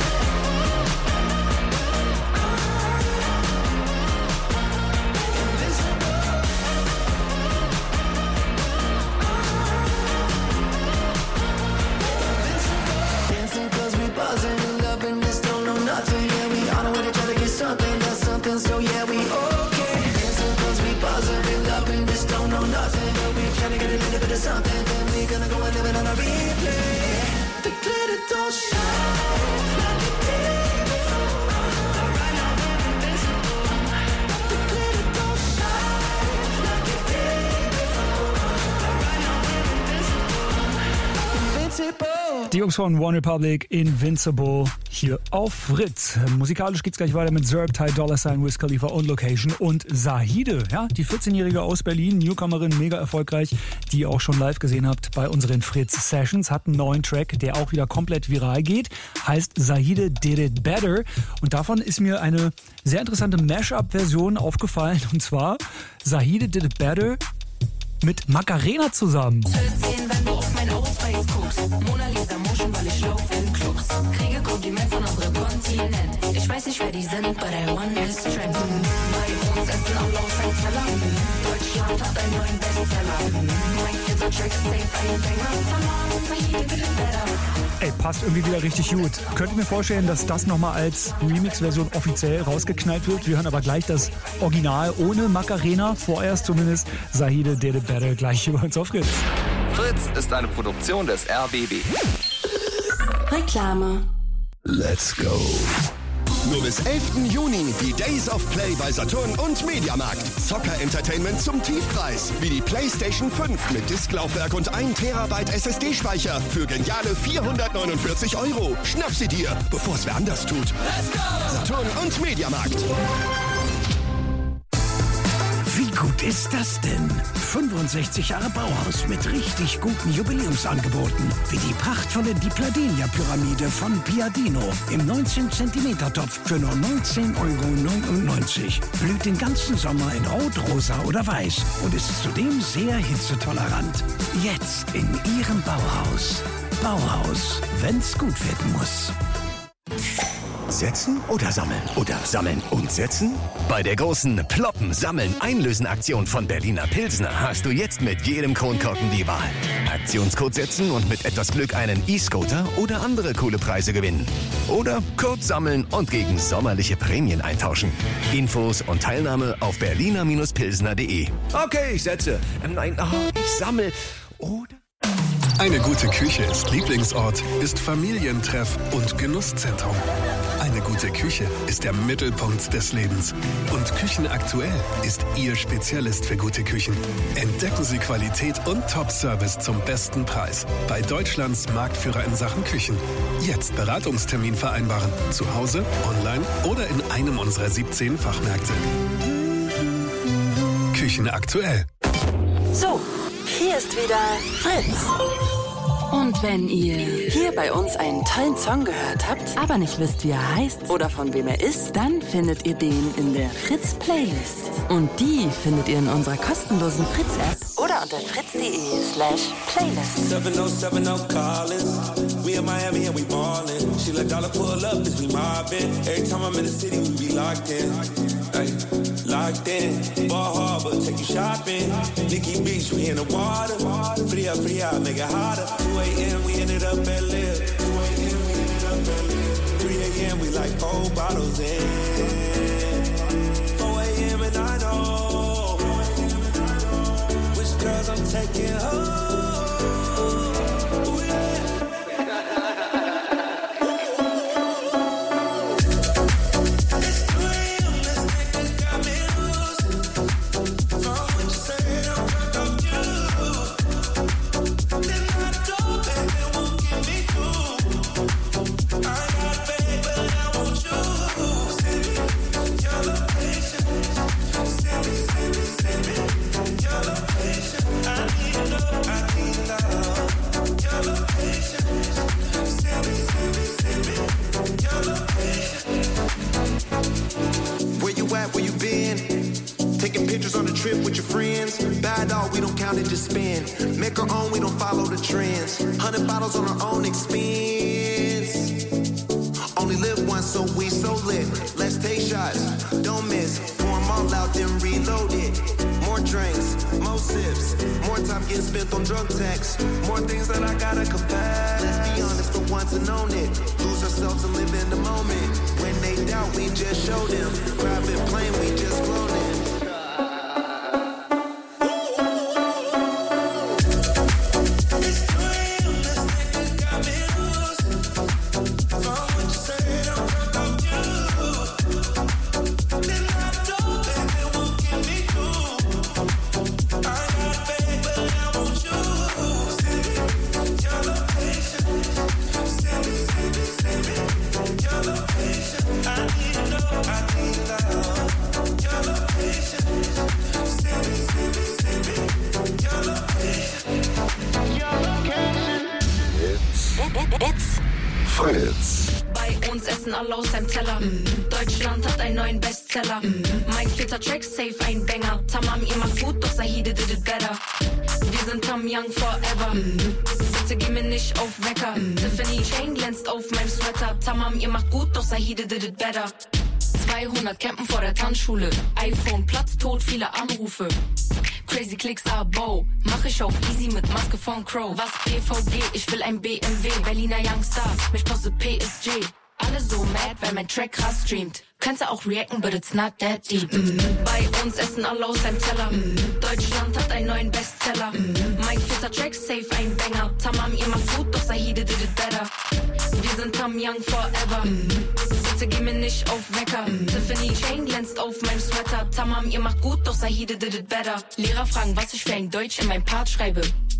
Dancing 'cause we buzzing, loving this, don't know nothing. Yeah, we on our way to try to get something, that's something, so yeah, we okay. Dancing 'cause we buzzing, we loving this, don't know nothing. But we trying to get a little bit of something, then we gonna go and live it on a replay. The glitter don't shine like it did before. But right now we're invincible. The glitter don't shine like it did before. But right now we're invincible. Invincible. Die Jungs von One Republic, Invincible, hier auf Fritz. Musikalisch geht's gleich weiter mit Zerb, Ty Dolla Sign, Wiz Khalifa und Location und Zahide, ja, die vierzehnjährige aus Berlin, Newcomerin, mega erfolgreich, die ihr auch schon live gesehen habt bei unseren Fritz Sessions, hat einen neuen Track, der auch wieder komplett viral geht, heißt Zahide Did It Better, und davon ist mir eine sehr interessante Mashup-Version aufgefallen, und zwar Zahide Did It Better mit Macarena zusammen. Sehen, wenn du auf mein Ausweis guckst. Mona Lisa Motion, weil ich lauf in Clubs. Kriege Kompliment von anderen Kontinenten. Ich weiß nicht, wer die sind, but I want this trend. Bei uns essen alle aus ein Teller. Deutschland hat einen neuen Bestseller. Mein vierter Track ist safe, ein Banger. Zahide did it better. Ey, passt irgendwie wieder richtig gut. Könnt ihr mir vorstellen, dass das nochmal als Remix-Version offiziell rausgeknallt wird? Wir hören aber gleich das Original ohne Macarena, vorerst zumindest. Zahide Did It Better, gleich über uns auf Fritz. Fritz ist eine Produktion des R B B. Reklame. Let's go. Nur bis elften Juni die Days of Play bei Saturn und Mediamarkt. Zocker-Entertainment zum Tiefpreis. Wie die PlayStation fünf mit Disklaufwerk und ein Terabyte S S D-Speicher für geniale vierhundertneunundvierzig Euro. Schnapp sie dir, bevor es wer anders tut. Let's go! Saturn und Mediamarkt. Wie gut ist das denn? fünfundsechzig Jahre Bauhaus mit richtig guten Jubiläumsangeboten. Wie die prachtvolle Di Pladenia-Pyramide von Piadino im neunzehn Zentimeter Topf für nur neunzehn Euro neunundneunzig. Blüht den ganzen Sommer in Rot, Rosa oder Weiß und ist zudem sehr hitzetolerant. Jetzt in Ihrem Bauhaus. Bauhaus, wenn's gut werden muss. Setzen oder sammeln? Oder sammeln und setzen? Bei der großen Ploppen, Sammeln, Einlösen-Aktion von Berliner Pilsner hast du jetzt mit jedem Kronkorken die Wahl. Aktionscode setzen und mit etwas Glück einen E-Scooter oder andere coole Preise gewinnen. Oder Code sammeln und gegen sommerliche Prämien eintauschen. Infos und Teilnahme auf berliner Pilsner punkt de. Okay, ich setze. Nein, oh, ich sammle. Oder? Eine gute Küche ist Lieblingsort, ist Familientreff und Genusszentrum. Eine gute Küche ist der Mittelpunkt des Lebens. Und Küchenaktuell ist Ihr Spezialist für gute Küchen. Entdecken Sie Qualität und Top-Service zum besten Preis. Bei Deutschlands Marktführer in Sachen Küchen. Jetzt Beratungstermin vereinbaren. Zu Hause, online oder in einem unserer siebzehn Fachmärkte. Küchenaktuell. So, hier ist wieder Fritz. Und wenn ihr hier bei uns einen tollen Song gehört habt, aber nicht wisst, wie er heißt oder von wem er ist, dann findet ihr den in der Fritz-Playlist. Und die findet ihr in unserer kostenlosen Fritz-App oder unter fritz.de slash playlist. seven oh seven oh Collins. We in Miami and we ballin'. She let dollar pull up as we mobbin'. Every time I'm in the city, we be locked in. Ay, locked in. Ball Harbor, take you shopping. Nikki Beach, we in the water. Free up, free out, make it harder. two a.m. we ended up at Live. two a.m. we ended up at Live. three a.m. we like four bottles in. four a.m. and I know which girls I'm taking home. Make our own, we don't follow the trends. Hundred bottles on our own expense. Only live once, so we so lit. Let's take shots, don't miss. Pour them all out, then reload it. More drinks, more sips. More time getting spent on drug texts. More things that I gotta confess. Let's be honest for once and own it. Lose ourselves and live in the moment. When they doubt, we just show them. Private plane, we just flown in. Aus seinem Teller. Mm. Deutschland hat einen neuen Bestseller. Mm. Mein vierter Track, safe ein Banger. Tamam, ihr macht gut, doch Sahide did it better. Wir sind Tom Young forever. Mm. Bitte geh mir nicht auf Wecker. Mm. Tiffany Chain glänzt auf meinem Sweater. Tamam, ihr macht gut, doch Sahide did it better. zweihundert campen vor der Tanzschule. iPhone, Platz, tot, viele Anrufe. Crazy Clicks, Abo. Mach ich auf easy mit Maske von Crow. Was B V G? Ich will ein B M W. Berliner Youngstar, mich postet P S G. Alle so mad, weil mein Track krass streamt. Kannst du auch reacten, but it's not that deep. Mm. Bei uns essen alle aus einem Teller. Mm. Deutschland hat einen neuen Bestseller. Mm. Mein vierter Track, safe ein Banger. Tamam, ihr macht gut, doch Sahide did it better. Wir sind Tom Young forever. Mm. Bitte geh mir nicht auf Wecker. Mm. Tiffany Chain glänzt auf meinem Sweater. Tamam, ihr macht gut, doch Sahide did it better. Lehrer fragen, was ich für ein Deutsch in meinem Part schreibe.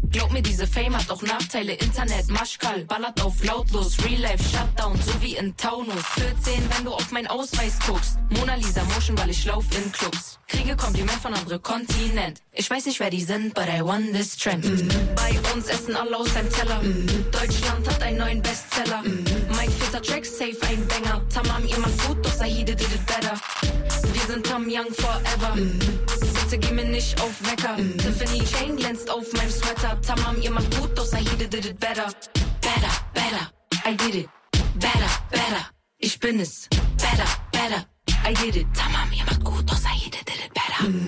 Glaub mir, diese Fame hat auch Nachteile. Internet, Maschkal, ballert auf lautlos. Real Life, Shutdown, so wie in Taunus. vierzehn, wenn du auf meinen Ausweis guckst. Mona Lisa Motion, weil ich lauf in Clubs. Kriege Kompliment von anderem Kontinent. Ich weiß nicht, wer die sind, but I want this trend. Mhm. Bei uns essen alle aus einem Teller. Mhm. Deutschland hat einen neuen Bestseller. Mhm. Mein vierter Track, safe ein Banger. Tamam, ihr macht gut, doch Saide did it better. Wir sind Tam Young forever. Mhm. Bitte geh mir nicht auf Wecker. Mhm. Tiffany Chain glänzt auf meinem Sweater. Tamam, ihr macht gut, doch Saide did it better. Better, better, I did it. Better, better, ich bin es. Better, better, I did it. Tamam, ihr macht gut, doch Saide did it better. Mhm.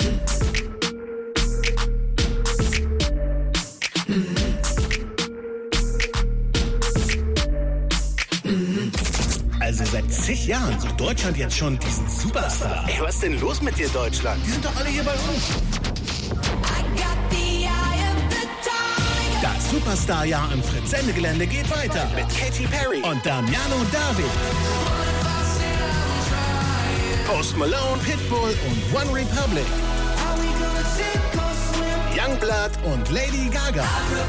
Also seit zig Jahren sucht Deutschland jetzt schon diesen Superstar. Ey, was ist denn los mit dir, Deutschland? Die sind doch alle hier bei uns. Das Superstar-Jahr im Fritz-Sendegelände geht weiter mit Katy Perry und Damiano David. Post Malone, Pitbull und One Republic. Youngblood und Lady Gaga.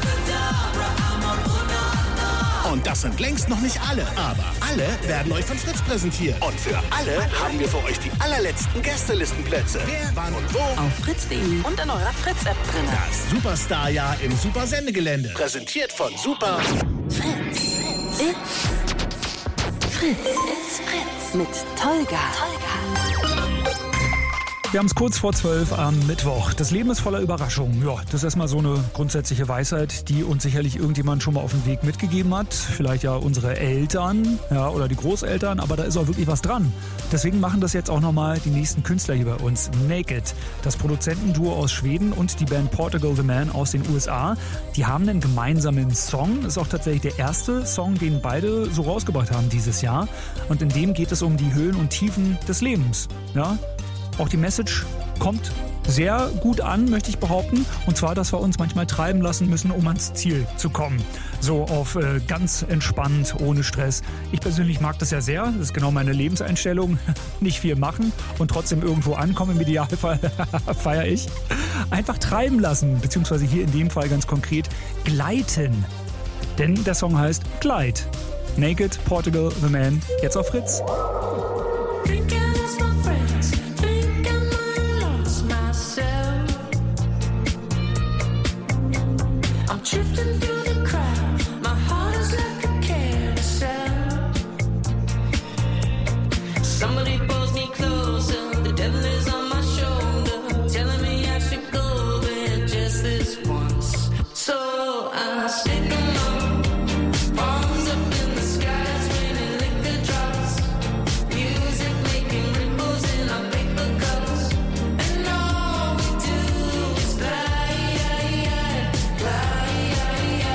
Und das sind längst noch nicht alle, aber alle werden euch von Fritz präsentiert. Und für alle haben wir für euch die allerletzten Gästelistenplätze. Wer, wann und wo? Auf fritz punkt de und in eurer Fritz-App drin. Das Superstar-Jahr im Super-Sendegelände. Präsentiert von Super Fritz. It's Fritz. It's Fritz. Mit Tolga. Tolga. Wir haben es kurz vor zwölf am Mittwoch. Das Leben ist voller Überraschungen. Ja, das ist erstmal so eine grundsätzliche Weisheit, die uns sicherlich irgendjemand schon mal auf den Weg mitgegeben hat. Vielleicht ja unsere Eltern, ja, oder die Großeltern, aber da ist auch wirklich was dran. Deswegen machen das jetzt auch nochmal die nächsten Künstler hier bei uns. Naked, das Produzentenduo aus Schweden und die Band Portugal The Man aus den U S A. Die haben einen gemeinsamen Song. Das ist auch tatsächlich der erste Song, den beide so rausgebracht haben dieses Jahr. Und in dem geht es um die Höhen und Tiefen des Lebens. Ja? Auch die Message kommt sehr gut an, möchte ich behaupten. Und zwar, dass wir uns manchmal treiben lassen müssen, um ans Ziel zu kommen. So auf äh, ganz entspannt, ohne Stress. Ich persönlich mag das ja sehr. Das ist genau meine Lebenseinstellung. Nicht viel machen und trotzdem irgendwo ankommen. Im Idealfall feiere ich. Einfach treiben lassen, beziehungsweise hier in dem Fall ganz konkret gleiten. Denn der Song heißt Glide. Naked, Portugal The Man, jetzt auf Fritz. Drifting through the crowd, my heart is like a carousel. Somebody pulls me closer, the devil is on my shoulder, telling me I should go there just this once. So I stick 'em up, palms up in the sky, it's raining liquor drops, music making ripples in our paper cups, and all we do is glide, glide.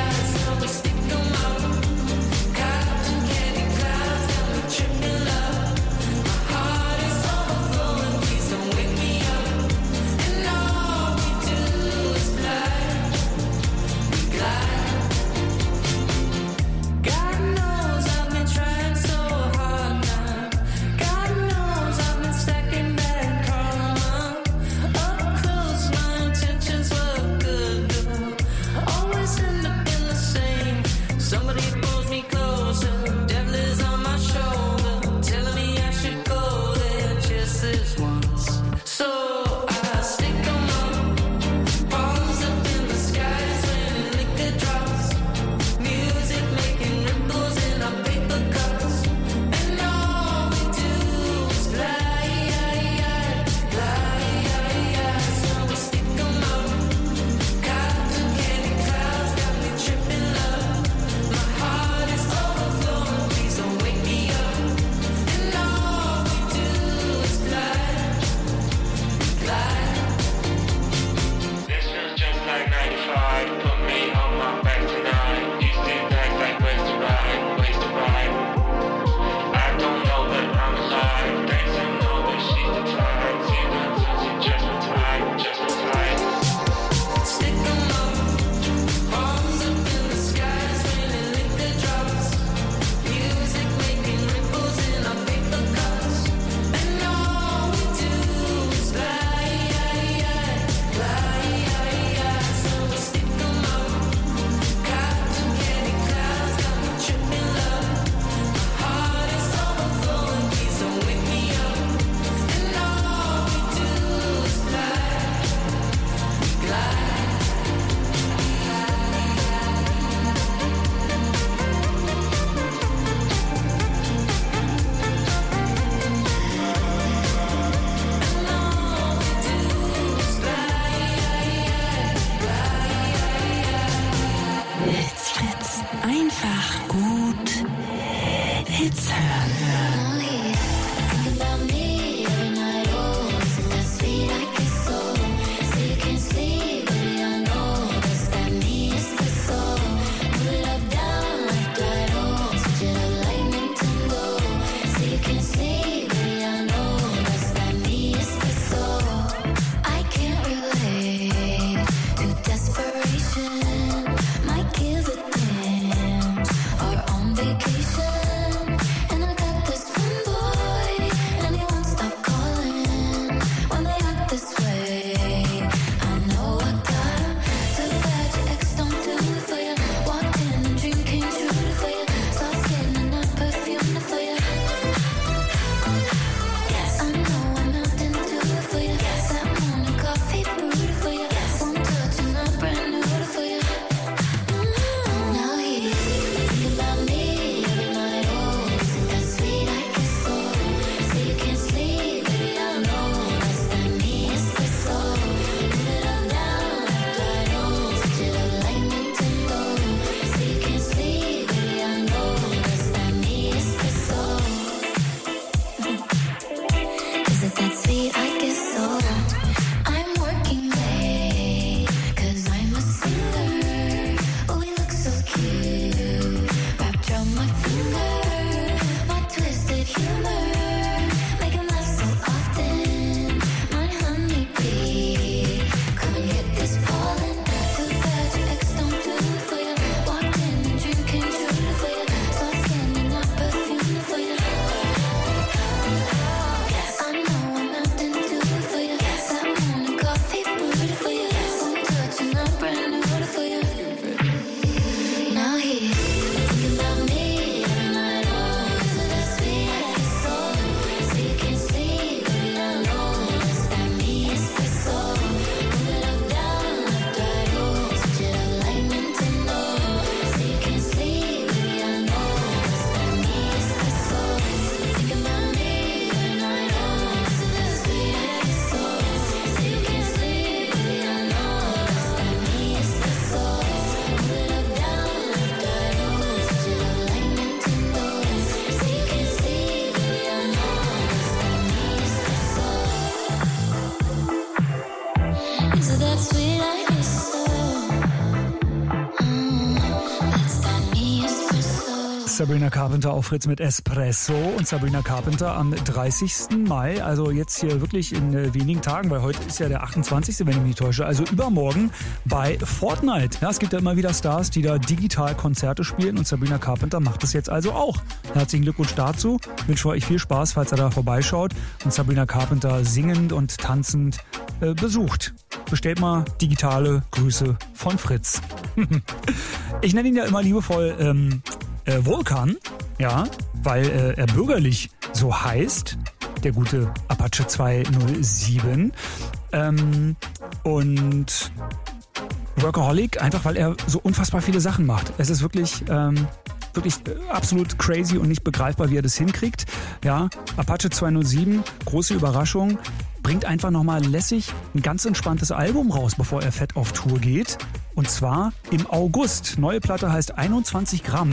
Sabrina Carpenter auf Fritz mit Espresso und Sabrina Carpenter am dreißigsten Mai, also jetzt hier wirklich in äh, wenigen Tagen, weil heute ist ja der achtundzwanzigste wenn ich mich nicht täusche, also übermorgen bei Fortnite. Ja, es gibt ja immer wieder Stars, die da digital Konzerte spielen und Sabrina Carpenter macht das jetzt also auch. Herzlichen Glückwunsch dazu. Ich wünsche euch viel Spaß, falls ihr da vorbeischaut und Sabrina Carpenter singend und tanzend äh, besucht. Bestellt mal digitale Grüße von Fritz. Ich nenne ihn ja immer liebevoll ähm, äh, Vulkan, ja, weil äh, er bürgerlich so heißt, der gute Apache zweihundertsieben. Ähm, und Workaholic, einfach weil er so unfassbar viele Sachen macht. Es ist wirklich... Ähm, Wirklich absolut crazy und nicht begreifbar, wie er das hinkriegt. Ja, Apache zweihundertsieben, große Überraschung, bringt einfach nochmal lässig ein ganz entspanntes Album raus, bevor er fett auf Tour geht. Und zwar im August. Neue Platte heißt einundzwanzig Gramm.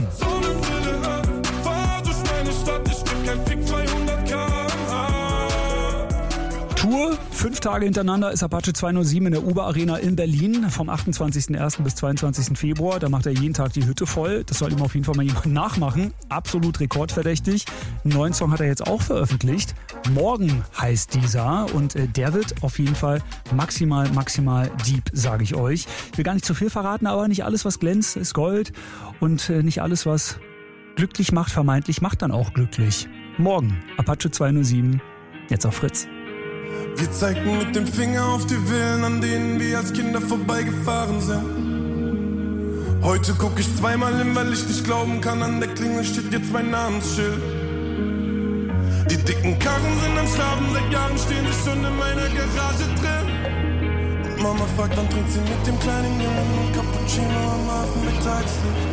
Tour, fünf Tage hintereinander ist Apache zweihundertsieben in der Uber Arena in Berlin vom achtundzwanzigsten ersten bis zweiundzwanzigsten Februar. Da macht er jeden Tag die Hütte voll. Das soll ihm auf jeden Fall mal jemand nachmachen. Absolut rekordverdächtig. Einen neuen Song hat er jetzt auch veröffentlicht. Morgen heißt dieser und äh, der wird auf jeden Fall maximal, maximal deep, sage ich euch. Ich will gar nicht zu viel verraten, aber nicht alles, was glänzt, ist Gold und äh, nicht alles, was glücklich macht, vermeintlich, macht dann auch glücklich. Morgen, Apache zweihundertsieben, jetzt auf Fritz. Wir zeigten mit dem Finger auf die Villen, an denen wir als Kinder vorbeigefahren sind. Heute guck ich zweimal hin, weil ich nicht glauben kann, an der Klingel steht jetzt mein Namensschild. Die dicken Karren sind am Schlafen, seit Jahren stehen sie schon in meiner Garage drin. Und Mama fragt, dann trinkt sie mit dem kleinen Jungen ein Cappuccino am Abend Mittagslicht.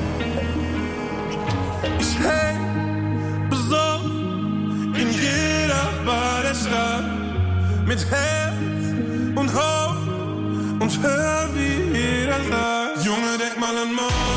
Ich häng besorgt in jeder Bar der Stadt. Mit Herz und Hoff und hör, wie jeder sagt: Junge, denk mal an morgen.